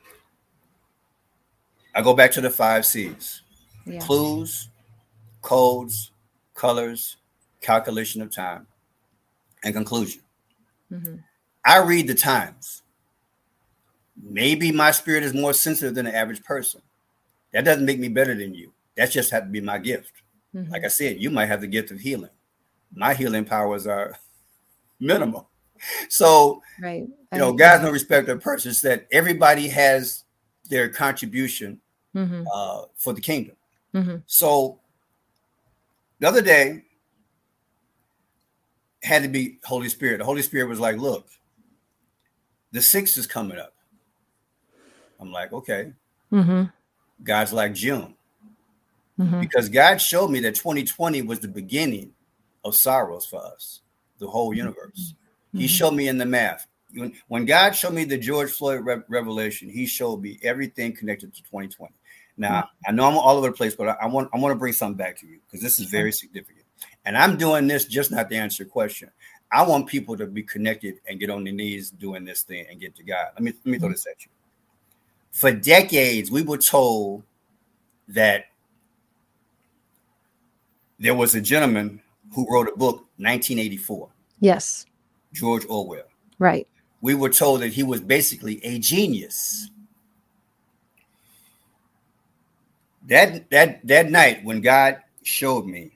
[SPEAKER 2] I go back to the five C's.
[SPEAKER 1] Yeah.
[SPEAKER 2] Clues, codes, colors, calculation of time, and conclusion.
[SPEAKER 1] Mm-hmm.
[SPEAKER 2] I read the times. Maybe my spirit is more sensitive than the average person. That doesn't make me better than you. That just had to be my gift.
[SPEAKER 1] Mm-hmm.
[SPEAKER 2] Like I said, you might have the gift of healing. My healing powers are minimal. So,
[SPEAKER 1] Right.
[SPEAKER 2] you know, God's no respecter of persons, that everybody has their contribution
[SPEAKER 1] Mm-hmm.
[SPEAKER 2] uh, for the kingdom.
[SPEAKER 1] Mm-hmm.
[SPEAKER 2] So the other day had to be Holy Spirit. The Holy Spirit was like, look, the sixth is coming up. I'm like, okay.
[SPEAKER 1] Mm-hmm.
[SPEAKER 2] God's like, June.
[SPEAKER 1] Mm-hmm.
[SPEAKER 2] Because God showed me that twenty twenty was the beginning of sorrows for us, the whole universe.
[SPEAKER 1] Mm-hmm.
[SPEAKER 2] He showed me in the math. When, when God showed me the George Floyd re- revelation, he showed me everything connected to twenty twenty. Now, I know I'm all over the place, but I, I want I want to bring something back to you, because this is very significant. And I'm doing this just not to answer your question. I want people to be connected and get on their knees doing this thing and get to God. Let me, let me throw this at you. For decades, we were told that there was a gentleman who wrote a book, nineteen eighty-four,
[SPEAKER 1] Yes.
[SPEAKER 2] George Orwell.
[SPEAKER 1] Right.
[SPEAKER 2] We were told that he was basically a genius. That that that night when God showed me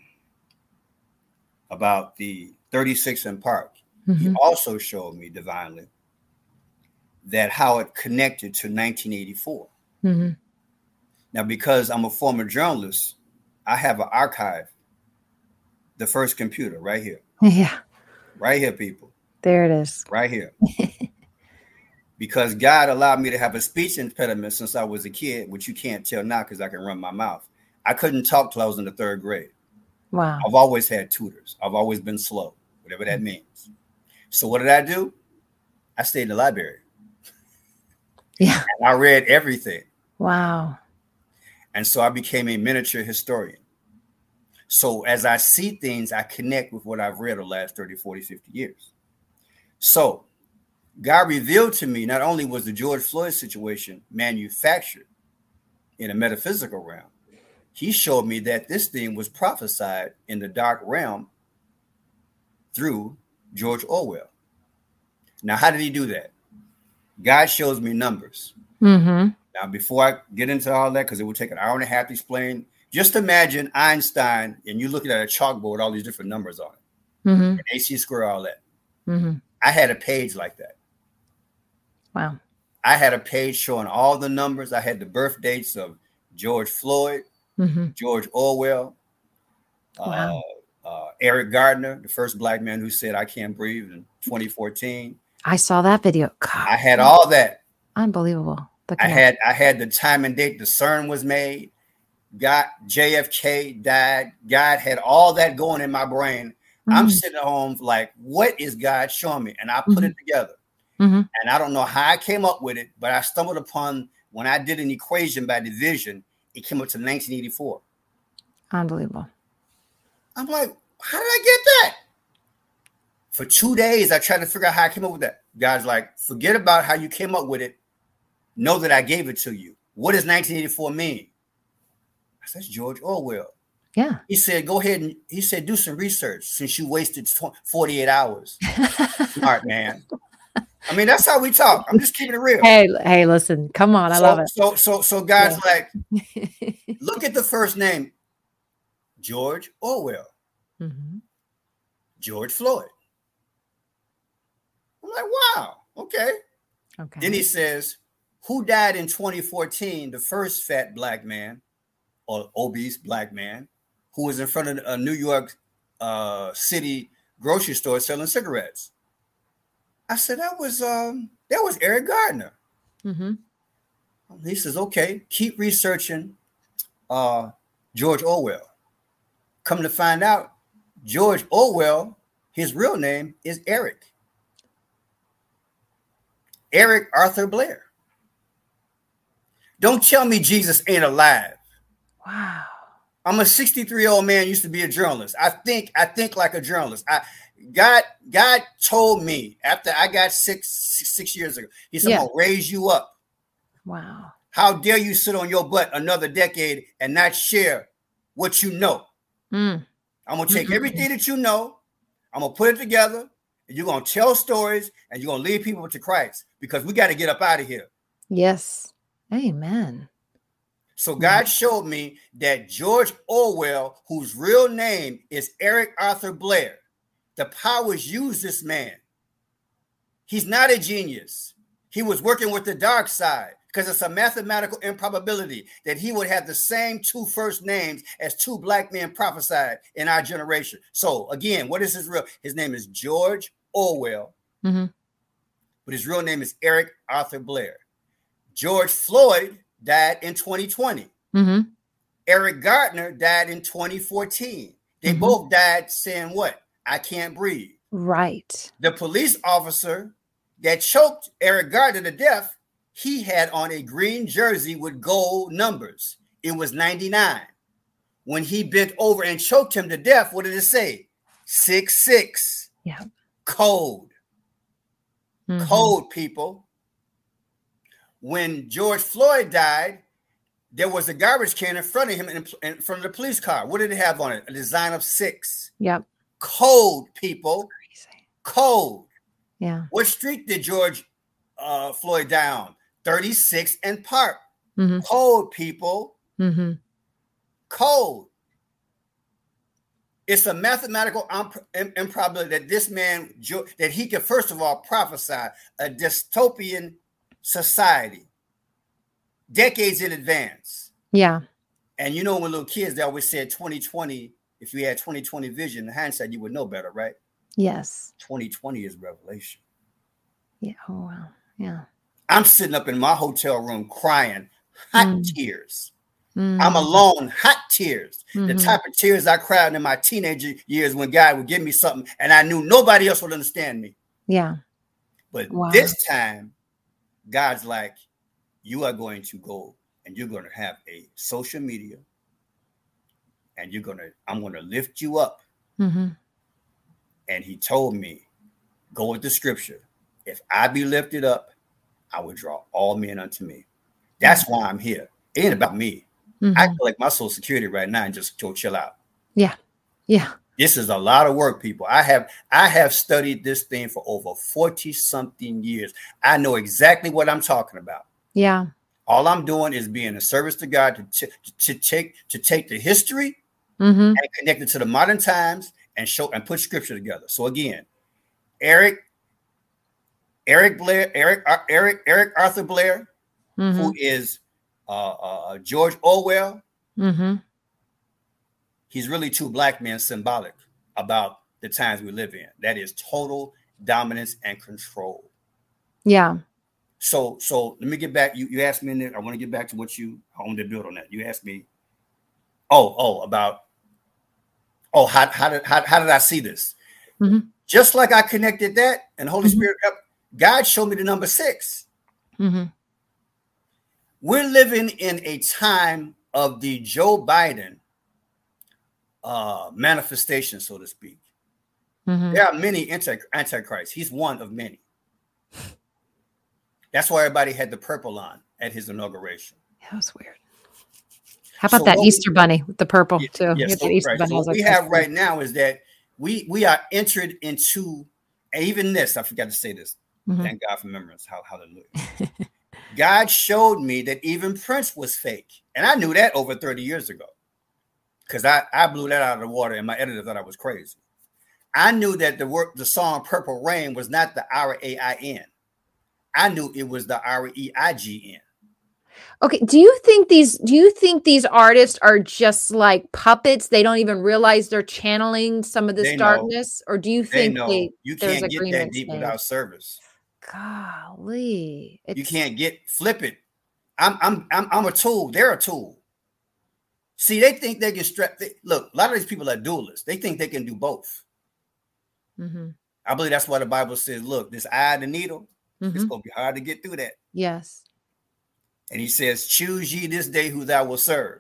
[SPEAKER 2] about the thirty-six and Park,
[SPEAKER 1] Mm-hmm.
[SPEAKER 2] he also showed me divinely that how it connected to nineteen eighty-four.
[SPEAKER 1] Mm-hmm.
[SPEAKER 2] Now, because I'm a former journalist, I have an archive, the first computer right here,
[SPEAKER 1] Yeah.
[SPEAKER 2] right here, people,
[SPEAKER 1] There it is.
[SPEAKER 2] right here. Because God allowed me to have a speech impediment since I was a kid, which you can't tell now because I can run my mouth. I couldn't talk till I was in the third grade.
[SPEAKER 1] Wow.
[SPEAKER 2] I've always had tutors. I've always been slow, whatever that means. So what did I do? I stayed in the library.
[SPEAKER 1] Yeah.
[SPEAKER 2] And I read everything.
[SPEAKER 1] Wow.
[SPEAKER 2] And so I became a miniature historian. So as I see things, I connect with what I've read the last thirty, forty, fifty years. So God revealed to me not only was the George Floyd situation manufactured in a metaphysical realm, he showed me that this thing was prophesied in the dark realm through George Orwell. Now, how did he do that? God shows me numbers.
[SPEAKER 1] Mm-hmm.
[SPEAKER 2] Now, before I get into all that, because it would take an hour and a half to explain, just imagine Einstein and you looking at a chalkboard, all these different numbers on it,
[SPEAKER 1] Mm-hmm.
[SPEAKER 2] and A C square, all that.
[SPEAKER 1] Mm-hmm.
[SPEAKER 2] I had a page like that.
[SPEAKER 1] Wow.
[SPEAKER 2] I had a page showing all the numbers. I had the birth dates of George Floyd,
[SPEAKER 1] Mm-hmm.
[SPEAKER 2] George Orwell,
[SPEAKER 1] Wow.
[SPEAKER 2] uh, uh, Eric Gardner, the first black man who said, I can't breathe in twenty fourteen.
[SPEAKER 1] I saw that video. God,
[SPEAKER 2] I had all that.
[SPEAKER 1] unbelievable. The
[SPEAKER 2] I
[SPEAKER 1] connection.
[SPEAKER 2] had I had the time and date the CERN was made. God, J F K died. God had all that going in my brain. I'm
[SPEAKER 1] Mhm.
[SPEAKER 2] sitting at home like, what is God showing me? And I put
[SPEAKER 1] Mhm.
[SPEAKER 2] it together.
[SPEAKER 1] Mhm.
[SPEAKER 2] And I don't know how I came up with it, but I stumbled upon, when I did an equation by division, it came up to nineteen eighty-four.
[SPEAKER 1] Unbelievable.
[SPEAKER 2] I'm like, how did I get that? For two days, I tried to figure out how I came up with that. God's like, forget about how you came up with it. Know that I gave it to you. What does nineteen eighty-four mean? I said, George Orwell.
[SPEAKER 1] Yeah.
[SPEAKER 2] He said, go ahead and he said, do some research since you wasted forty-eight hours. Smart man. I mean, that's how we talk. I'm just keeping it real.
[SPEAKER 1] Hey, hey, listen, come on. I
[SPEAKER 2] so,
[SPEAKER 1] love it.
[SPEAKER 2] So, so, so God's
[SPEAKER 1] Yeah.
[SPEAKER 2] like, look at the first name, George Orwell,
[SPEAKER 1] Mm-hmm.
[SPEAKER 2] George Floyd. I'm like, wow, okay.
[SPEAKER 1] Okay.
[SPEAKER 2] Then he says, who died in twenty fourteen, the first fat black man or obese black man who was in front of a New York uh, City grocery store selling cigarettes? I said, that was um, that was Eric Gardner.
[SPEAKER 1] Mm-hmm.
[SPEAKER 2] He says, okay, keep researching uh, George Orwell. Come to find out, George Orwell, his real name is Eric. Eric Arthur Blair. Don't tell me Jesus ain't alive.
[SPEAKER 1] Wow.
[SPEAKER 2] I'm a sixty-three-year-old man, used to be a journalist. I think, I think like a journalist. I God, God told me after I got six, six, six years ago, he said, yeah. I'm gonna raise you up.
[SPEAKER 1] Wow.
[SPEAKER 2] How dare you sit on your butt another decade and not share what you know? Mm. I'm gonna take mm-hmm. everything that you know, I'm gonna put it together, and you're gonna tell stories, and you're gonna lead people to Christ, because we got to get up out of here.
[SPEAKER 1] Yes. Amen.
[SPEAKER 2] So God showed me that George Orwell, whose real name is Eric Arthur Blair, the powers use this man. He's not a genius. He was working with the dark side, because it's a mathematical improbability that he would have the same two first names as two black men prophesied in our generation. So again, what is his real? His name is George Orwell, mm-hmm. but his real name is Eric Arthur Blair. George Floyd died in twenty twenty. Mm-hmm. Eric Gardner died in twenty fourteen. They mm-hmm. both died saying what? I can't breathe.
[SPEAKER 1] Right.
[SPEAKER 2] The police officer that choked Eric Gardner to death, he had on a green jersey with gold numbers. It was ninety-nine. When he bent over and choked him to death, what did it say? six six.
[SPEAKER 1] Yeah. Code.
[SPEAKER 2] Mm-hmm. Code, people. When George Floyd died, there was a garbage can in front of him in, in front of the police car. What did it have on it? A design of six.
[SPEAKER 1] Yep.
[SPEAKER 2] Code, people. Crazy. Code.
[SPEAKER 1] Yeah.
[SPEAKER 2] What street did George uh, Floyd die on? thirty-six and Park. Mm-hmm. Code, people. Mm-hmm. Code. It's a mathematical imp- improbability that this man, that he could, first of all, prophesy a dystopian society decades in advance.
[SPEAKER 1] Yeah.
[SPEAKER 2] And you know, when little kids, they always said twenty twenty, if you had twenty twenty vision, in hindsight, you would know better, right?
[SPEAKER 1] Yes.
[SPEAKER 2] twenty twenty is revelation.
[SPEAKER 1] Yeah. Oh, wow. Yeah.
[SPEAKER 2] I'm sitting up in my hotel room crying hot mm. tears. Mm. I'm alone, hot tears. Mm-hmm. The type of tears I cried in my teenager years when God would give me something and I knew nobody else would understand me.
[SPEAKER 1] Yeah.
[SPEAKER 2] But wow. This time, God's like, you are going to go and you're going to have a social media and you're going to, I'm going to lift you up. Mm-hmm. And he told me, go with the scripture. If I be lifted up, I will draw all men unto me. That's mm-hmm. why I'm here. It ain't about me. Mm-hmm. I collect my social security right now and just go chill out.
[SPEAKER 1] Yeah. Yeah.
[SPEAKER 2] This is a lot of work, people. I have I have studied this thing for over forty something years. I know exactly what I'm talking about.
[SPEAKER 1] Yeah.
[SPEAKER 2] All I'm doing is being a service to God to, to, to take to take the history mm-hmm. and connect it to the modern times and show and put scripture together. So again, Eric, Eric Blair, Eric, Eric, Eric Arthur Blair, mm-hmm. who is uh, uh, George Orwell. Mm-hmm. He's really two black men symbolic about the times we live in. That is total dominance and control.
[SPEAKER 1] Yeah.
[SPEAKER 2] So, so let me get back. You, you asked me, in there, I want to get back to what you, I want to build on that. You asked me, oh, oh, about, oh, how, how did, how, how did I see this? Mm-hmm. Just like I connected that and Holy mm-hmm. Spirit, God showed me the number six. Mm-hmm. We're living in a time of the Joe Biden uh, manifestation, so to speak. Mm-hmm. There are many anti antichrists. He's one of many. That's why everybody had the purple on at his inauguration.
[SPEAKER 1] That was weird. How about so that Easter we, bunny with the purple yeah, too?
[SPEAKER 2] Yes, so, Easter right. bunny. So what like, we have right now is that we we are entered into, and even this, I forgot to say this. Mm-hmm. Thank God for remembrance. Hallelujah. God showed me that even Prince was fake. And I knew that over thirty years ago. Because I, I blew that out of the water and my editor thought I was crazy. I knew that the work, the song Purple Rain was not the R A I N. I knew it was the R E I G N.
[SPEAKER 1] Okay. Do you think these, do you think these artists are just like puppets? They don't even realize they're channeling some of this
[SPEAKER 2] they
[SPEAKER 1] darkness? Know. Or do you think
[SPEAKER 2] they know.
[SPEAKER 1] They,
[SPEAKER 2] you can't get that deep made? Without service?
[SPEAKER 1] Golly.
[SPEAKER 2] It's... You can't get, flip it. I'm, I'm, I'm, I'm a tool. They're a tool. See, they think they can strap. They, look, a lot of these people are dualists. They think they can do both. Mm-hmm. I believe that's why the Bible says, look, this eye of the needle, mm-hmm. it's going to be hard to get through that.
[SPEAKER 1] Yes.
[SPEAKER 2] And he says, choose ye this day who thou will serve.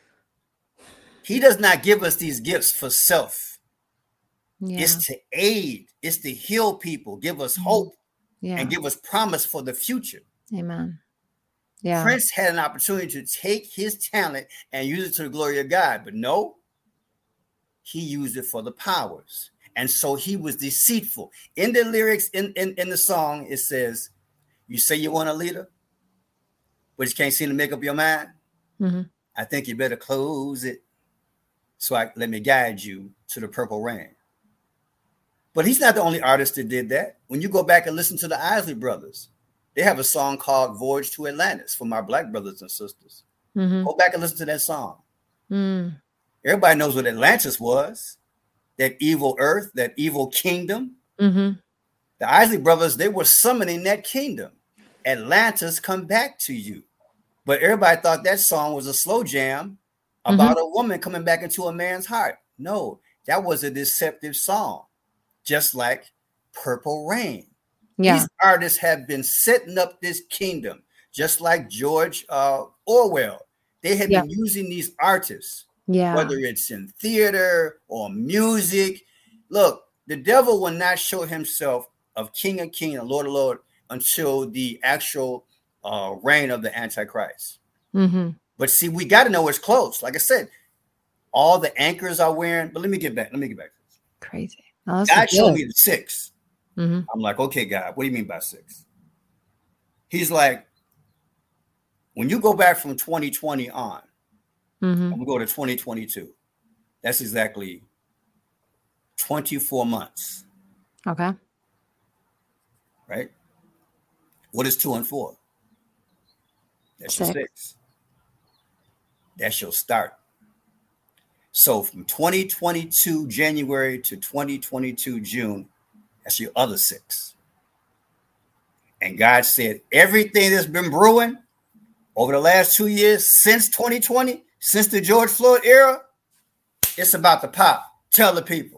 [SPEAKER 2] He does not give us these gifts for self. Yeah. It's to aid. It's to heal people, give us hope, yeah. and give us promise for the future.
[SPEAKER 1] Amen. Yeah.
[SPEAKER 2] Prince had an opportunity to take his talent and use it to the glory of God, but no, he used it for the powers. And so he was deceitful. In the lyrics, in, in, in the song, it says, you say you want a leader, but you can't seem to make up your mind. Mm-hmm. I think you better close it. So I, let me guide you to the purple rain. But he's not the only artist that did that. When you go back and listen to the Isley Brothers, they have a song called Voyage to Atlantis for my Black brothers and sisters. Mm-hmm. Go back and listen to that song. Mm. Everybody knows what Atlantis was. That evil earth, that evil kingdom. Mm-hmm. The Isley Brothers, they were summoning that kingdom. Atlantis, come back to you. But everybody thought that song was a slow jam about mm-hmm. a woman coming back into a man's heart. No, that was a deceptive song. Just like Purple Rain. Yeah. These artists have been setting up this kingdom, just like George uh, Orwell. They have yeah. been using these artists, yeah. whether it's in theater or music. Look, the devil will not show himself of King of King and Lord of Lord until the actual uh, reign of the Antichrist. Mm-hmm. But see, we got to know it's close. Like I said, all the anchors are wearing. But let me get back. Let me get back to this.
[SPEAKER 1] Crazy.
[SPEAKER 2] Oh, God showed me the six. Mm-hmm. I'm like, okay, God, what do you mean by six? He's like, when you go back from twenty twenty on, mm-hmm. and we go to twenty twenty-two, that's exactly twenty-four months.
[SPEAKER 1] Okay.
[SPEAKER 2] Right? What is two and four? That's six. Your six. That's your start. So from twenty twenty-two January to twenty twenty-two June, that's your other six. And God said, everything that's been brewing over the last two years, since twenty twenty, since the George Floyd era, it's about to pop. Tell the people.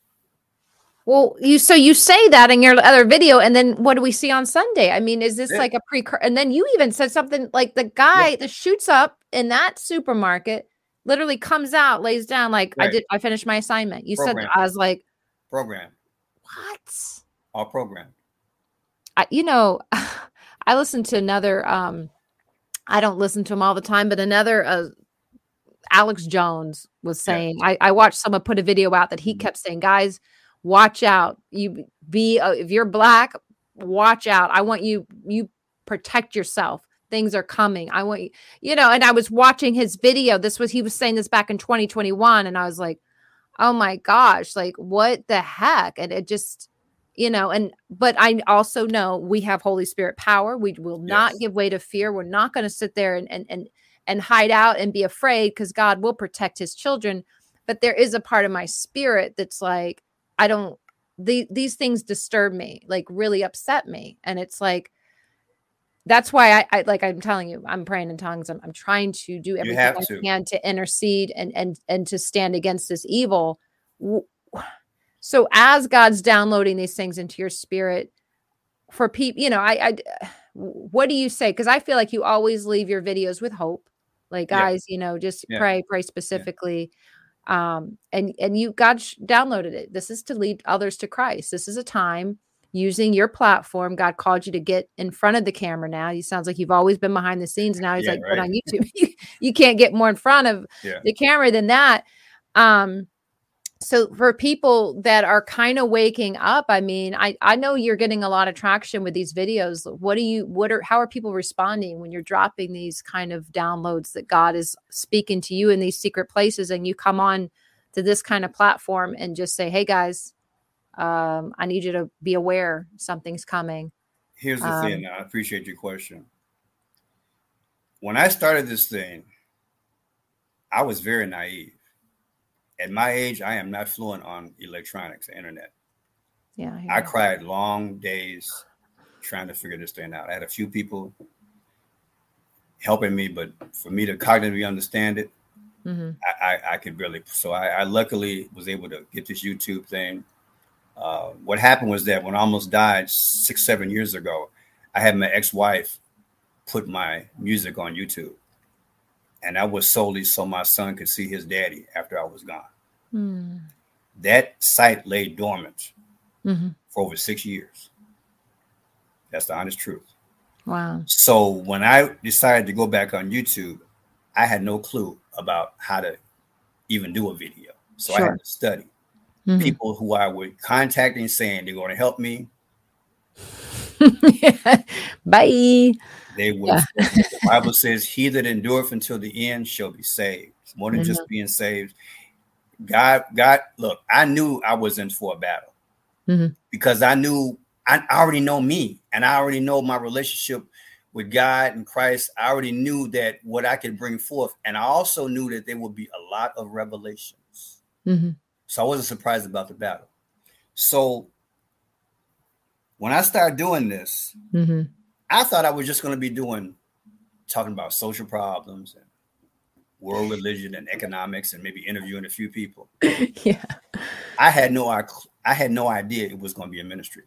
[SPEAKER 1] Well, you so you say that in your other video, and then what do we see on Sunday? I mean, is this yeah. like a precursor? And then you even said something like the guy yeah. that shoots up in that supermarket literally comes out, lays down, like, right. I did, I finished my assignment. You Program. said, I was like,
[SPEAKER 2] program.
[SPEAKER 1] What?
[SPEAKER 2] All programmed.
[SPEAKER 1] I, you know, I listened to another, um, I don't listen to him all the time, but another, uh, Alex Jones was saying, yeah. I, I watched someone put a video out that he mm-hmm. kept saying, guys, watch out. You be, uh, if you're Black, watch out. I want you, you protect yourself. Things are coming. I want you, you know, and I was watching his video. This was, he was saying this back in twenty twenty-one. And I was like, oh my gosh, like what the heck? And it just, you know, and, but I also know we have Holy Spirit power. We will not yes. give way to fear. We're not going to sit there and, and, and, and hide out and be afraid, because God will protect his children. But there is a part of my spirit that's like, I don't, the, these things disturb me, like really upset me. And it's like, that's why I, I like, I'm telling you, I'm praying in tongues. I'm, I'm trying to do everything I to. can to intercede and, and, and to stand against this evil. So as God's downloading these things into your spirit for people, you know, I, I, what do you say? Cause I feel like you always leave your videos with hope. Like, guys, yeah. you know, just yeah. pray, pray specifically. Yeah. Um, and, and you, God downloaded it. This is to lead others to Christ. This is a time using your platform. God called you to get in front of the camera now. You sounds like you've always been behind the scenes. Now he's yeah, like, right. put on YouTube. you, you can't get more in front of yeah. the camera than that. Um, So for people that are kind of waking up, I mean, I, I know you're getting a lot of traction with these videos. What do you, what are, how are people responding when you're dropping these kind of downloads that God is speaking to you in these secret places, and you come on to this kind of platform and just say, hey guys, um, I need you to be aware something's coming.
[SPEAKER 2] Here's the
[SPEAKER 1] um,
[SPEAKER 2] thing. I appreciate your question. When I started this thing, I was very naive. At my age, I am not fluent on electronics, internet.
[SPEAKER 1] Yeah,
[SPEAKER 2] I, I cried long days trying to figure this thing out. I had a few people helping me, but for me to cognitively understand it, mm-hmm. I, I, I could barely. So I, I luckily was able to get this YouTube thing. Uh, what happened was that when I almost died six, seven years ago, I had my ex-wife put my music on YouTube. And that was solely so my son could see his daddy after I was gone. Mm. That site lay dormant mm-hmm. for over six years. That's the honest truth.
[SPEAKER 1] Wow.
[SPEAKER 2] So when I decided to go back on YouTube, I had no clue about how to even do a video. So sure. I had to study. Mm-hmm. People who I would contacting saying they're going to help me.
[SPEAKER 1] Bye.
[SPEAKER 2] They will. Yeah. The Bible says, "He that endureth until the end shall be saved." It's more than mm-hmm. just being saved. God, God, look, I knew I was in for a battle mm-hmm. because I knew I already know me, and I already know my relationship with God and Christ. I already knew that what I could bring forth, and I also knew that there would be a lot of revelations. Mm-hmm. So I wasn't surprised about the battle. So when I started doing this, mm-hmm. I thought I was just going to be doing, talking about social problems and world religion and economics and maybe interviewing a few people.
[SPEAKER 1] Yeah.
[SPEAKER 2] I had no, I had no idea it was going to be a ministry.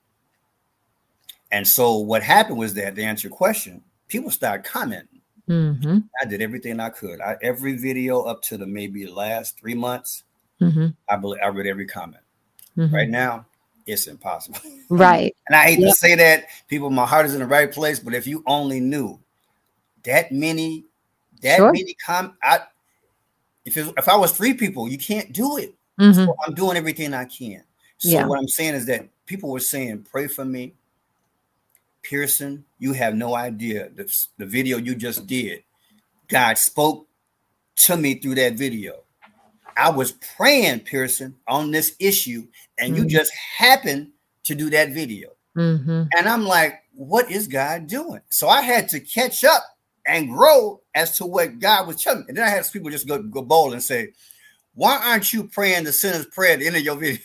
[SPEAKER 2] And so what happened was that, to answer your question, people started commenting. Mm-hmm. I did everything I could. I, every video up to the maybe the last three months, mm-hmm. I believe I read every comment. Mm-hmm. Right now, it's impossible.
[SPEAKER 1] Right.
[SPEAKER 2] And I hate
[SPEAKER 1] yep.
[SPEAKER 2] to say that, people, my heart is in the right place, but if you only knew that many, that sure. many com I if it, if I was three people, you can't do it. Mm-hmm. So I'm doing everything I can. So yeah. what I'm saying is that people were saying, pray for me. Pearson, you have no idea. The, the video you just did, God spoke to me through that video. I was praying, Pearson, on this issue, and mm-hmm. you just happened to do that video. Mm-hmm. And I'm like, what is God doing? So I had to catch up and grow as to what God was telling me. And then I had people just go, go bold and say, why aren't you praying the sinner's prayer at the end of your video?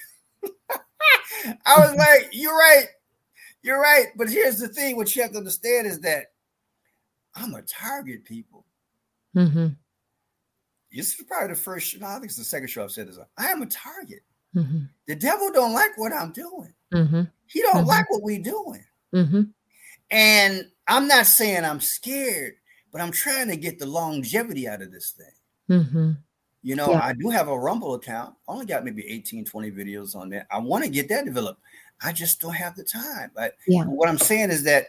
[SPEAKER 2] I was like, you're right. You're right. But here's the thing. What you have to understand is that I'm a target, people. Mm-hmm. This is probably the first, no, I think it's the second show I've said this. I am a target. Mm-hmm. The devil don't like what I'm doing. Mm-hmm. He don't mm-hmm. like what we're doing. Mm-hmm. And I'm not saying I'm scared, but I'm trying to get the longevity out of this thing. Mm-hmm. You know, yeah. I do have a Rumble account. I only got maybe eighteen, twenty videos on that. I want to get that developed. I just don't have the time. But yeah. what I'm saying is that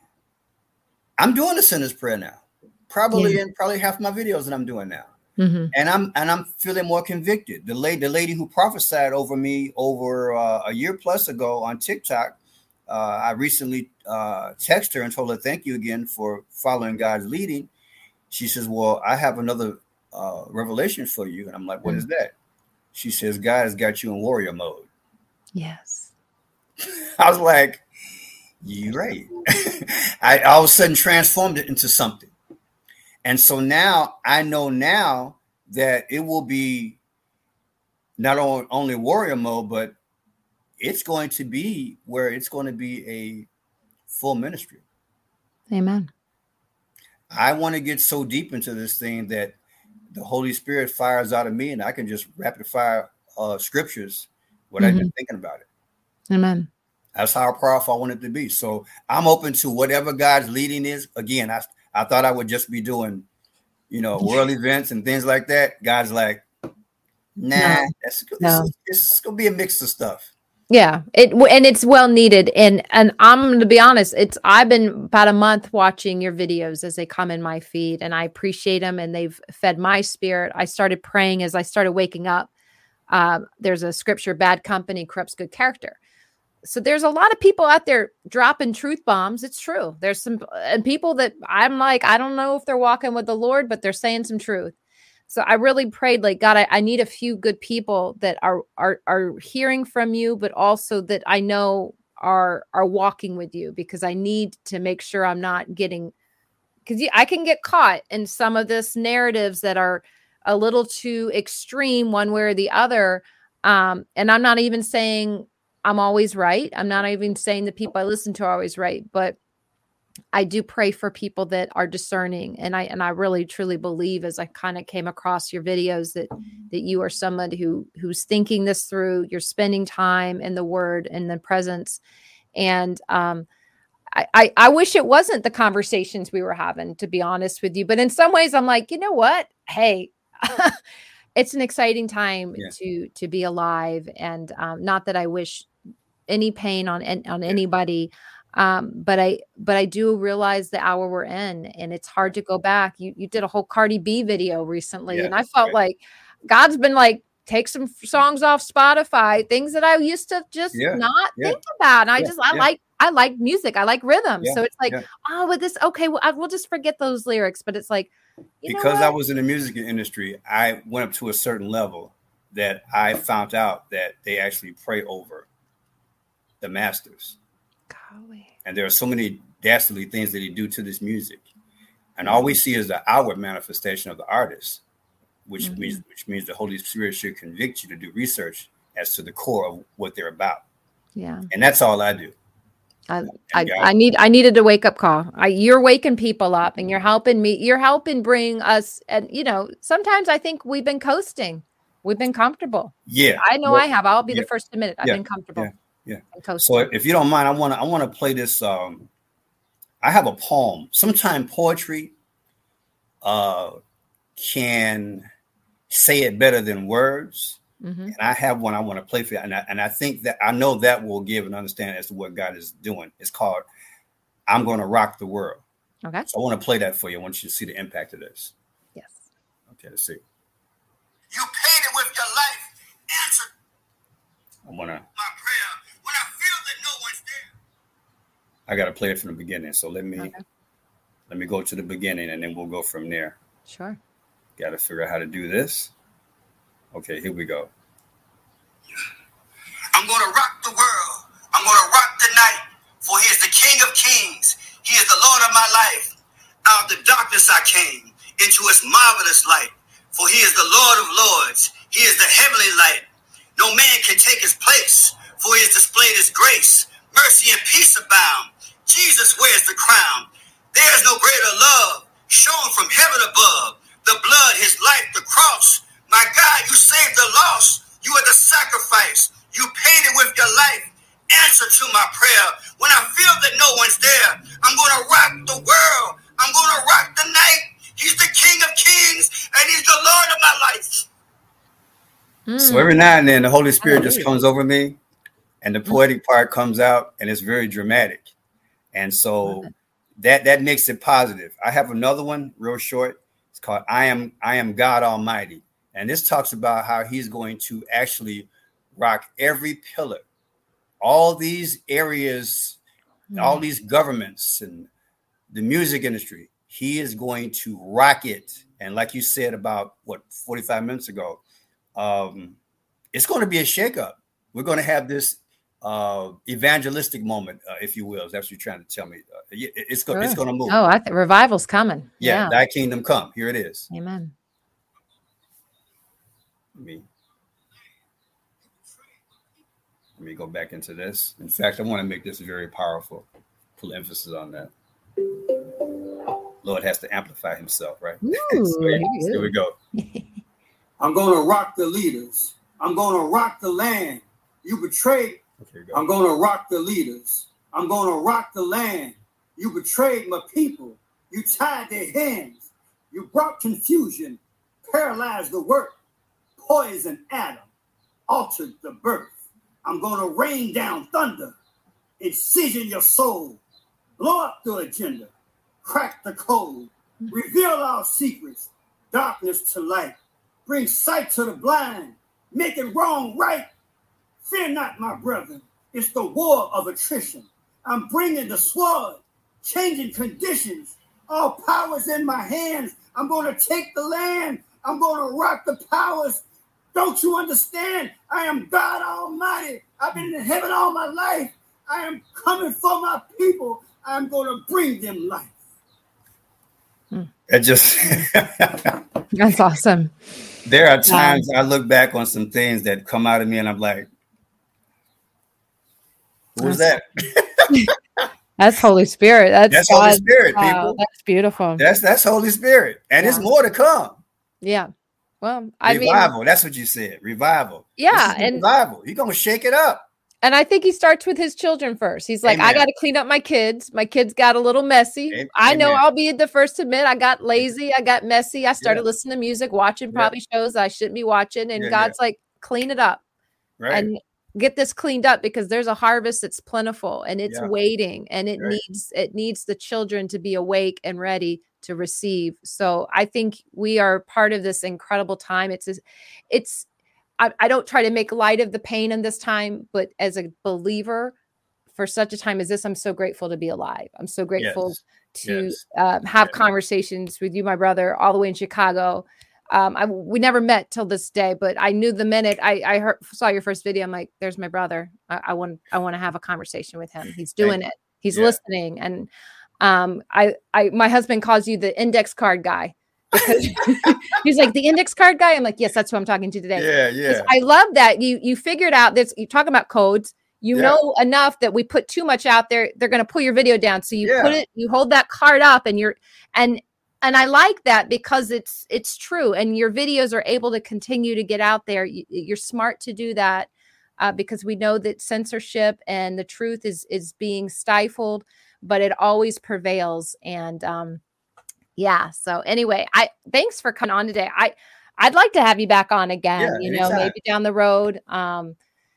[SPEAKER 2] I'm doing the sinner's prayer now. Probably yeah. in probably half my videos that I'm doing now. Mm-hmm. And I'm and I'm feeling more convicted. The lady, the lady who prophesied over me over uh, a year plus ago on TikTok, uh, I recently uh, texted her and told her thank you again for following God's leading. She says, "Well, I have another uh, revelation for you," and I'm like, "What mm-hmm. is that?" She says, "God has got you in warrior mode."
[SPEAKER 1] Yes.
[SPEAKER 2] I was like, "You're right." I all of a sudden transformed it into something. And so now I know now that it will be not only warrior mode, but it's going to be where it's going to be a full ministry.
[SPEAKER 1] Amen.
[SPEAKER 2] I want to get so deep into this thing that the Holy Spirit fires out of me and I can just rapid fire uh, scriptures without mm-hmm. even thinking about it.
[SPEAKER 1] Amen.
[SPEAKER 2] That's how powerful I want it to be. So I'm open to whatever God's leading is. Again, I I thought I would just be doing, you know, world events and things like that. God's like, nah, no, that's no. It's, it's gonna be a mix of stuff.
[SPEAKER 1] Yeah, it and it's well needed. And and I'm going to be honest, it's I've been about a month watching your videos as they come in my feed, and I appreciate them, and they've fed my spirit. I started praying as I started waking up. Um, there's a scripture, bad company corrupts good character. So there's a lot of people out there dropping truth bombs. It's true. There's some and people that I'm like, I don't know if they're walking with the Lord, but they're saying some truth. So I really prayed, like, God, I, I need a few good people that are, are, are hearing from you, but also that I know are, are walking with you, because I need to make sure I'm not getting, because I can get caught in some of this narratives that are a little too extreme one way or the other. Um, and I'm not even saying I'm always right. I'm not even saying the people I listen to are always right, but I do pray for people that are discerning. And I, and I really truly believe, as I kind of came across your videos, that, that you are someone who, who's thinking this through. You're spending time in the word and the presence. And, um, I, I, I wish it wasn't the conversations we were having, to be honest with you. But in some ways I'm like, you know what? Hey, it's an exciting time yeah. to, to be alive. And, um, not that I wish any pain on, on anybody. Um, but I, but I do realize the hour we're in, and it's hard to go back. You, you did a whole Cardi B video recently, yeah, and I felt right. like God's been like, take some songs off Spotify, things that I used to just yeah. not yeah. think about. And I yeah. just, I yeah. like, I like music. I like rhythm. Yeah. So it's like, yeah. oh, with this, okay, well, I, we'll just forget those lyrics. But it's like, you
[SPEAKER 2] because
[SPEAKER 1] know
[SPEAKER 2] I was in the music industry, I went up to a certain level that I found out that they actually pray over the masters.
[SPEAKER 1] Golly.
[SPEAKER 2] And there are so many dastardly things that he do to this music. And all we see is the outward manifestation of the artist, which mm-hmm. means which means the Holy Spirit should convict you to do research as to the core of what they're about.
[SPEAKER 1] Yeah.
[SPEAKER 2] And that's all I do.
[SPEAKER 1] I, I, I need I needed a wake up call. I, you're waking people up, and you're helping me. You're helping bring us. And, you know, sometimes I think we've been coasting. We've been comfortable.
[SPEAKER 2] Yeah.
[SPEAKER 1] I know
[SPEAKER 2] well,
[SPEAKER 1] I have. I'll be
[SPEAKER 2] yeah,
[SPEAKER 1] the first to admit it. I've
[SPEAKER 2] yeah,
[SPEAKER 1] been comfortable.
[SPEAKER 2] Yeah. Yeah. So if you don't mind, I want to I want to play this. Um, I have a poem. Sometimes poetry uh, can say it better than words. Mm-hmm. And I have one I want to play for you. And I, and I think that I know that will give an understanding as to what God is doing. It's called I'm Going to Rock the World.
[SPEAKER 1] Okay.
[SPEAKER 2] So I want to play that for you. I want you to see the impact of this.
[SPEAKER 1] Yes.
[SPEAKER 2] Okay, let's see.
[SPEAKER 3] You paid it with your life. Answer.
[SPEAKER 2] I want to.
[SPEAKER 3] My prayer. When I feel that no one's there.
[SPEAKER 2] I got to play it from the beginning. So let me,
[SPEAKER 1] okay.
[SPEAKER 2] let me go to the beginning, and then we'll go from there.
[SPEAKER 1] Sure.
[SPEAKER 2] Got to figure out how to do this. Okay, here we go.
[SPEAKER 3] I'm going to rock the world. I'm going to rock the night. For he is the King of Kings. He is the Lord of my life. Out of the darkness I came into his marvelous light. For he is the Lord of lords. He is the heavenly light. No man can take his place. For he has displayed his grace. Mercy and peace abound. Jesus wears the crown. There is no greater love shown from heaven above. The blood, his life, the cross. My God, you saved the lost. You are the sacrifice. You paid it with your life. Answer to my prayer. When I feel that no one's there, I'm going to rock the world. I'm going to rock the night. He's the King of Kings, and he's the Lord of my life.
[SPEAKER 2] Mm. So every now and then, the Holy Spirit just comes over me, and the poetic part comes out, and it's very dramatic. And so that that makes it positive. I have another one, real short. It's called I Am I Am God Almighty. And this talks about how he's going to actually rock every pillar, all these areas, mm. all these governments and the music industry. He is going to rock it. And like you said about, what, forty-five minutes ago, um, it's going to be a shakeup. We're going to have this uh, evangelistic moment, uh, if you will. That's what you're trying to tell me. Uh, it, it's, go, sure. it's going to move.
[SPEAKER 1] Oh, I think revival's coming.
[SPEAKER 2] Yeah,
[SPEAKER 1] yeah,
[SPEAKER 2] thy kingdom come. Here it is.
[SPEAKER 1] Amen.
[SPEAKER 2] Let me, let me go back into this. In fact, I want to make this very powerful. Put emphasis on that. Lord has to amplify himself, right?
[SPEAKER 1] Ooh,
[SPEAKER 2] so here, here we go.
[SPEAKER 3] I'm going to rock the leaders. I'm going to rock the land. You betrayed.
[SPEAKER 2] Okay,
[SPEAKER 3] I'm going to rock the leaders. I'm going to rock the land. You betrayed my people. You tied their hands. You brought confusion, paralyzed the work. Poison Adam, altered the birth. I'm going to rain down thunder, incision your soul, blow up the agenda, crack the code, reveal our secrets, darkness to light, bring sight to the blind, making wrong right. Fear not, my brother. It's the war of attrition. I'm bringing the sword, changing conditions. All powers in my hands. I'm going to take the land. I'm going to rock the powers. Don't you understand? I am God Almighty. I've been in heaven all my life. I am coming for my people. I'm going to bring them life.
[SPEAKER 2] It just
[SPEAKER 1] That's awesome.
[SPEAKER 2] There are times um, I look back on some things that come out of me and I'm like, who was that?
[SPEAKER 1] That's Holy Spirit. That's,
[SPEAKER 2] that's
[SPEAKER 1] God.
[SPEAKER 2] Holy Spirit,
[SPEAKER 1] wow,
[SPEAKER 2] people.
[SPEAKER 1] That's beautiful.
[SPEAKER 2] That's that's Holy Spirit. And yeah. It's more to come.
[SPEAKER 1] Yeah. Well, I
[SPEAKER 2] revival. mean, revival. That's what you said. Revival.
[SPEAKER 1] Yeah. And
[SPEAKER 2] revival. You're going to shake it up.
[SPEAKER 1] And I think he starts with his children first. He's like, Amen. I got to clean up my kids. My kids got a little messy. Amen. I know I'll be the first to admit I got lazy. I got messy. I started yeah. listening to music, watching probably yeah. shows I shouldn't be watching. And yeah, God's yeah. like, clean it up.
[SPEAKER 2] Right.
[SPEAKER 1] And get this cleaned up because there's a harvest that's plentiful and it's yeah. waiting. And it right. needs it needs the children to be awake and ready to receive. So I think we are part of this incredible time. It's it's I, I don't try to make light of the pain in this time, but as a believer for such a time as this, I'm so grateful to be alive. I'm so grateful
[SPEAKER 2] yes.
[SPEAKER 1] to
[SPEAKER 2] yes.
[SPEAKER 1] Uh, have
[SPEAKER 2] yes.
[SPEAKER 1] conversations with you, my brother, all the way in Chicago. Um, I, we never met till this day, but I knew the minute I, I heard, saw your first video, I'm like, there's my brother. I, I want, I want to have a conversation with him. He's doing it. He's yeah. listening. And um, I, I, my husband calls you the index card guy. Because he's like the index card guy. I'm like, yes, that's who I'm talking to today.
[SPEAKER 2] Yeah, yeah.
[SPEAKER 1] I love that you you figured out this. You talk about codes. You yeah. know enough that we put too much out there, they're going to pull your video down. So you yeah. put it, you hold that card up, and you're and and I like that because it's it's true. And your videos are able to continue to get out there. You, you're smart to do that uh, because we know that censorship and the truth is is being stifled, but it always prevails. And um, yeah. So anyway, I thanks for coming on today. I I'd like to have you back on again, yeah, you know, anytime. Maybe down the road. Um,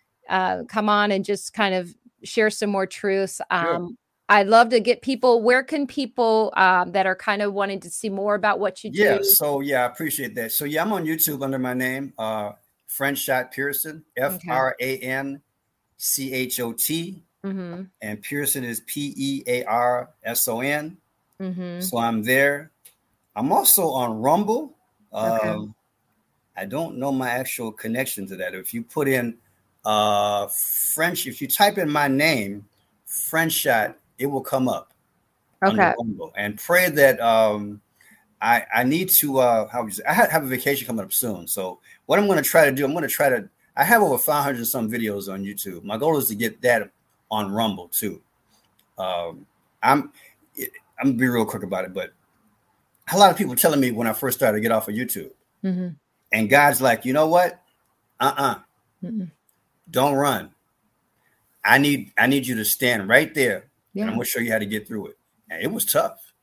[SPEAKER 1] uh, come on and just kind of share some more truths. Um, sure. I'd love to get people, where can people um, that are kind of wanting to see more about what you do?
[SPEAKER 2] Yeah. So yeah, I appreciate that. So yeah, I'm on YouTube under my name, uh, Franchot Pearson, F R A N C H O T.
[SPEAKER 1] Mm-hmm.
[SPEAKER 2] And Pearson is P E A R S O N.
[SPEAKER 1] Mm-hmm.
[SPEAKER 2] So I'm there. I'm also on Rumble.
[SPEAKER 1] Okay.
[SPEAKER 2] Um, I don't know my actual connection to that. If you put in uh, French, if you type in my name, Franchot, it will come up.
[SPEAKER 1] Okay.
[SPEAKER 2] Rumble. And pray that um, I I need to. Uh, how would you say? I have a vacation coming up soon. So what I'm going to try to do, I'm going to try to. I have over five hundred some videos on YouTube. My goal is to get that on Rumble too. Um, I'm. I'm gonna be real quick about it, but a lot of people telling me when I first started to get off of YouTube,
[SPEAKER 1] mm-hmm.
[SPEAKER 2] and God's like, you know what? Uh-uh.
[SPEAKER 1] Mm-hmm.
[SPEAKER 2] Don't run. I need I need you to stand right there,
[SPEAKER 1] yeah.
[SPEAKER 2] and I'm gonna show you how to get through it. And it was tough.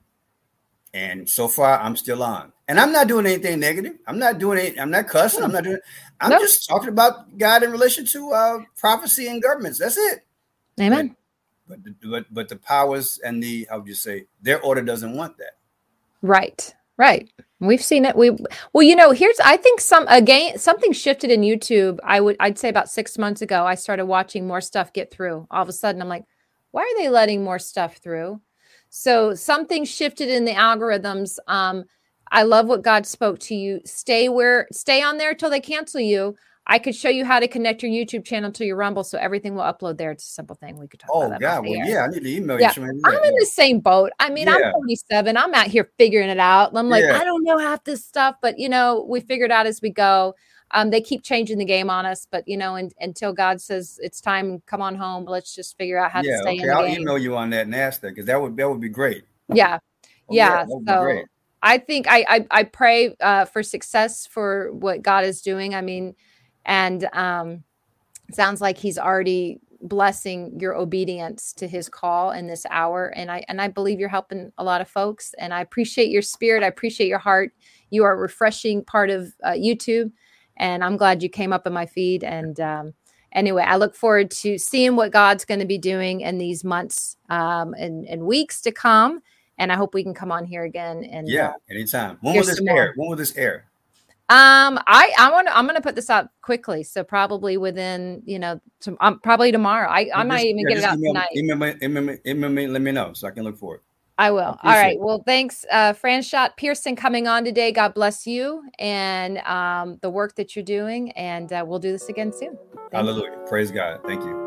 [SPEAKER 2] And so far, I'm still on. And I'm not doing anything negative. I'm not doing it. I'm not cussing. I'm not doing. I'm
[SPEAKER 1] nope.
[SPEAKER 2] just talking about God in relation to uh, prophecy and governments. That's it.
[SPEAKER 1] Amen.
[SPEAKER 2] But, But the, but but the powers and the, how would you say, their order doesn't want that.
[SPEAKER 1] Right, right. We've seen it. We well, you know, here's I think some again something shifted in YouTube. I would I'd say about six months ago, I started watching more stuff get through. All of a sudden, I'm like, why are they letting more stuff through? So something shifted in the algorithms. Um, I love what God spoke to you. Stay where stay on there till they cancel you. I could show you how to connect your YouTube channel to your Rumble, so everything will upload there. It's a simple thing. We could talk
[SPEAKER 2] oh,
[SPEAKER 1] about that.
[SPEAKER 2] Oh, God. Well,
[SPEAKER 1] air.
[SPEAKER 2] yeah, I need to email
[SPEAKER 1] yeah.
[SPEAKER 2] you.
[SPEAKER 1] I'm in the same boat. I mean, yeah. I'm forty-seven. I'm out here figuring it out. I'm like, yeah. I don't know half this stuff, but, you know, we figure it out as we go. Um, they keep changing the game on us, but, you know, and, until God says it's time, come on home, let's just figure out how
[SPEAKER 2] yeah,
[SPEAKER 1] to stay
[SPEAKER 2] okay.
[SPEAKER 1] in the
[SPEAKER 2] I'll
[SPEAKER 1] game.
[SPEAKER 2] email you on that and ask that, because that would, that would be great.
[SPEAKER 1] Yeah.
[SPEAKER 2] Oh,
[SPEAKER 1] yeah.
[SPEAKER 2] yeah
[SPEAKER 1] so I think I, I, I pray uh, for success for what God is doing. I mean, And um, it sounds like he's already blessing your obedience to his call in this hour. And I and I believe you're helping a lot of folks. And I appreciate your spirit. I appreciate your heart. You are a refreshing part of uh, YouTube. And I'm glad you came up in my feed. And um, anyway, I look forward to seeing what God's going to be doing in these months um, and, and weeks to come. And I hope we can come on here again. And
[SPEAKER 2] yeah,
[SPEAKER 1] uh,
[SPEAKER 2] anytime. When will this air? When will this air?
[SPEAKER 1] Um, I I want to I'm going to put this out quickly, so probably within you know to, um, probably tomorrow. I I
[SPEAKER 2] Just,
[SPEAKER 1] might even
[SPEAKER 2] yeah,
[SPEAKER 1] get it
[SPEAKER 2] just
[SPEAKER 1] out
[SPEAKER 2] email,
[SPEAKER 1] tonight.
[SPEAKER 2] email, me- email, me- email me, let me know so I can look for it.
[SPEAKER 1] I will.
[SPEAKER 2] I
[SPEAKER 1] All right.
[SPEAKER 2] it.
[SPEAKER 1] Well, thanks, uh, Franchot Pearson, coming on today. God bless you and um, the work that you're doing, and uh, we'll do this again soon. Thank
[SPEAKER 2] Hallelujah.
[SPEAKER 1] you.
[SPEAKER 2] Praise God. Thank you.